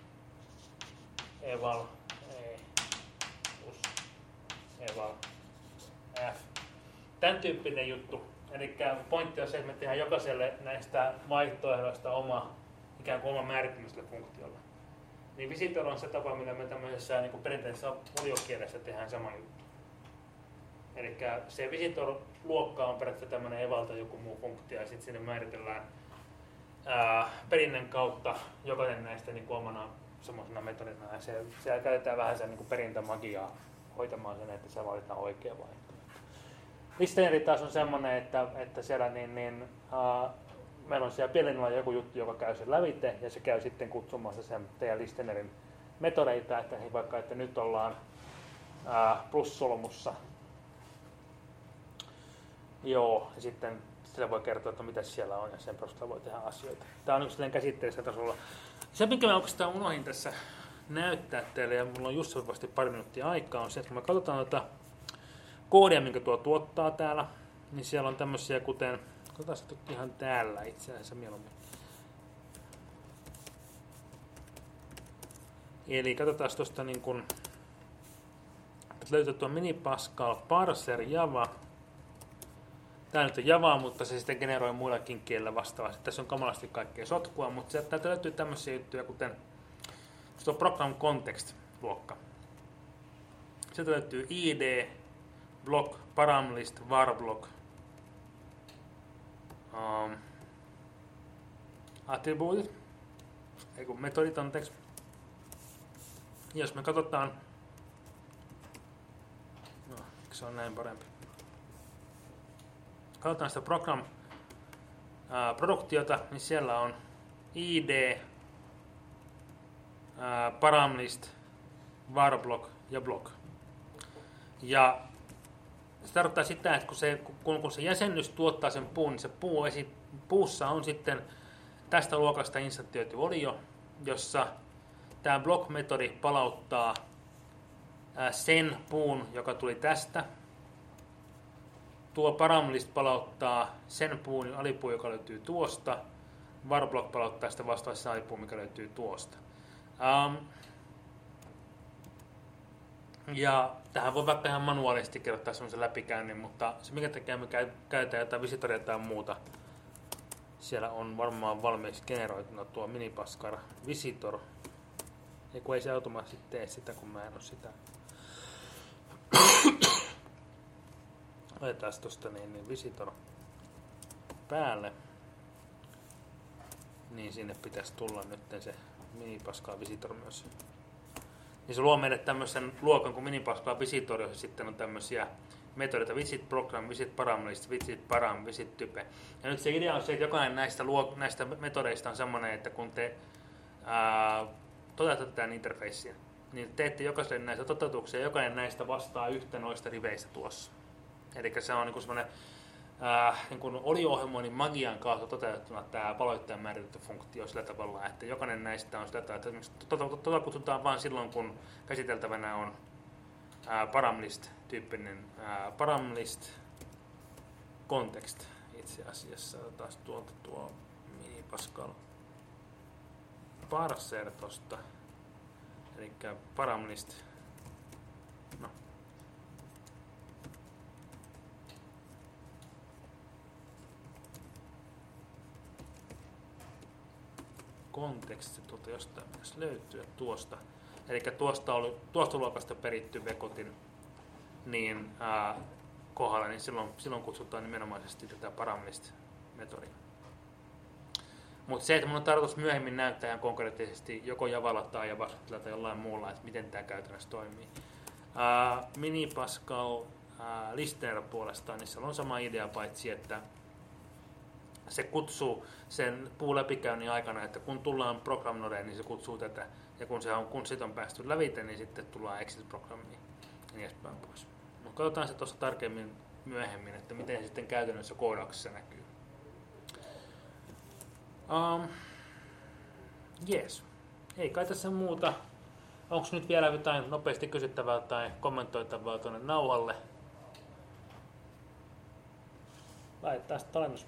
eval E plus eval F. Tämän tyyppinen juttu. Eli pointti on se, että me tehdään jokaiselle näistä vaihtoehdoista oma, ikään kuin oma määrittämiselle funktiolle. Niin Visitor on se tapa, millä me tämmöisessä niin kuin perinteisessä oliokielessä tehdään sama juttu. Eli se Visitor-luokka on periaatteessa tämmöinen evalta joku muu funktio, ja sitten sinne määritellään ää, perinnän kautta jokainen näistä niin kuin omana semmoisena metodina. Ja se, siellä käytetään vähän sen niin kuin perintämagiaa hoitamaan sen, että se valitaan oikea vaihtoehto. listeneri taas on semmoinen, että, että siellä niin, niin, uh, meillä on siellä pienellä joku juttu, joka käy sen lävite ja se käy sitten kutsumassa sen teidän listenerin metodeita, että hei, vaikka että nyt ollaan uh, plussolmussa. Joo, ja sitten sillä voi kertoa, että mitä siellä on ja sen perusteella voi tehdä asioita. Tämä on yksi käsitteellisellä tasolla. Se, minkä mä oikeastaan unohdin tässä näyttää teille, ja mulla on just sopivasti pari minuuttia aikaa, on se, että kun me katsotaan tätä koodia, minkä tuo tuottaa täällä, niin siellä on tämmöisiä kuten, katsotaan se ihan täällä itse asiassa mieluummin. Eli katsotaan tuosta niin kuin, että löytyy tuo Mini Pascal Parser Java. Tämä nyt on Javaa, mutta se sitten generoi muillakin kielillä vastaavasti. Tässä on kamalasti kaikkea sotkua, mutta täältä löytyy tämmöisiä juttuja, kuten tuo Program Context-luokka. Sieltä löytyy I D, block, paramlist, var-block, um, attributit, ei kun metodit, anteeksi. Jos me katsotaan, no, se on näin parempi. Katsotaan sitä program ää, produktiota, niin siellä on I D, ää, paramlist, var-block ja block. Ja se tarkoittaa sitä, että kun se, kun, kun se jäsennys tuottaa sen puun, niin se puu esi, puussa on sitten tästä luokasta instantioitu olio, jossa tämä block-metodi palauttaa ää, sen puun, joka tuli tästä. Tuo paramlist palauttaa sen puun alipuun, joka löytyy tuosta. Var-block palauttaa sitä vastaavasti alipuun, mikä löytyy tuosta. Um, ja tähän voi vaikka ihan manuaalisesti kirjoittaa semmoisen läpikäynnin, mutta se minkä takia me käytetään jotain visitoria tai muuta, siellä on varmaan valmiiksi generoituna tuo Mini Pascal Visitor. Ja kun ei se automaattisesti tee sitä, kun mä en ole sitä. Otetaan tuosta niin, niin Visitor päälle. Niin sinne pitäisi tulla nyt se Mini Pascal Visitor myös. Niin se luo meille tämmöisen luokan kuin Mini Pascal Visitor, jossa sitten on tämmöisiä metodeita visit program, visit paramlist, visit param, visit type. Ja nyt se idea on se, että jokainen näistä, luok- näistä metodeista on semmoinen, että kun te ää, toteutatte tämän interfaceen, niin teette jokaiselle näistä toteutuksia ja jokainen näistä vastaa yhtä noista riveistä tuossa. Eli se on niin semmoinen äh, niin olio-ohjelmoinnin magian kautta toteutettuna tämä paloittajan määritetty funktio sillä tavalla, että jokainen näistä on sitä, että esimerkiksi tuota, tuota kutsutaan vain silloin, kun käsiteltävänä on äh, paramlist-tyyppinen äh, paramlist context itse asiassa. Taas tuolta tuo Mini Pascal parser tosta, eli paramlist. No. Konteksti tuolta jostain pitäisi löytyä tuosta. Eli tuosta, oli, tuosta luokasta peritty vekotin niin, ää, kohdalla, niin silloin, silloin kutsutaan nimenomaisesti tätä paramlist-metodia. Mutta se, että mun on tarkoitus myöhemmin näyttää ihan konkreettisesti joko Javalla tai Javascriptilla tai jollain muulla, että miten tämä käytännössä toimii. Ää, Mini Pascal ää, listener puolestaan, niin siellä on sama idea, paitsi että se kutsuu sen puun läpikäynnin aikana, että kun tullaan program nodeen, niin se kutsuu tätä. Ja kun, se on, kun sit on päästy lävite, niin sitten tullaan exit-programmiin ja niin edespäin pois. No, katsotaan se tuossa tarkemmin myöhemmin, että miten se sitten käytännössä koodauksessa näkyy. Um, yes. Ei kai tässä muuta. Onko nyt vielä jotain nopeasti kysyttävää tai kommentoitavaa tuonne nauhalle? Laitetaan sitten talennus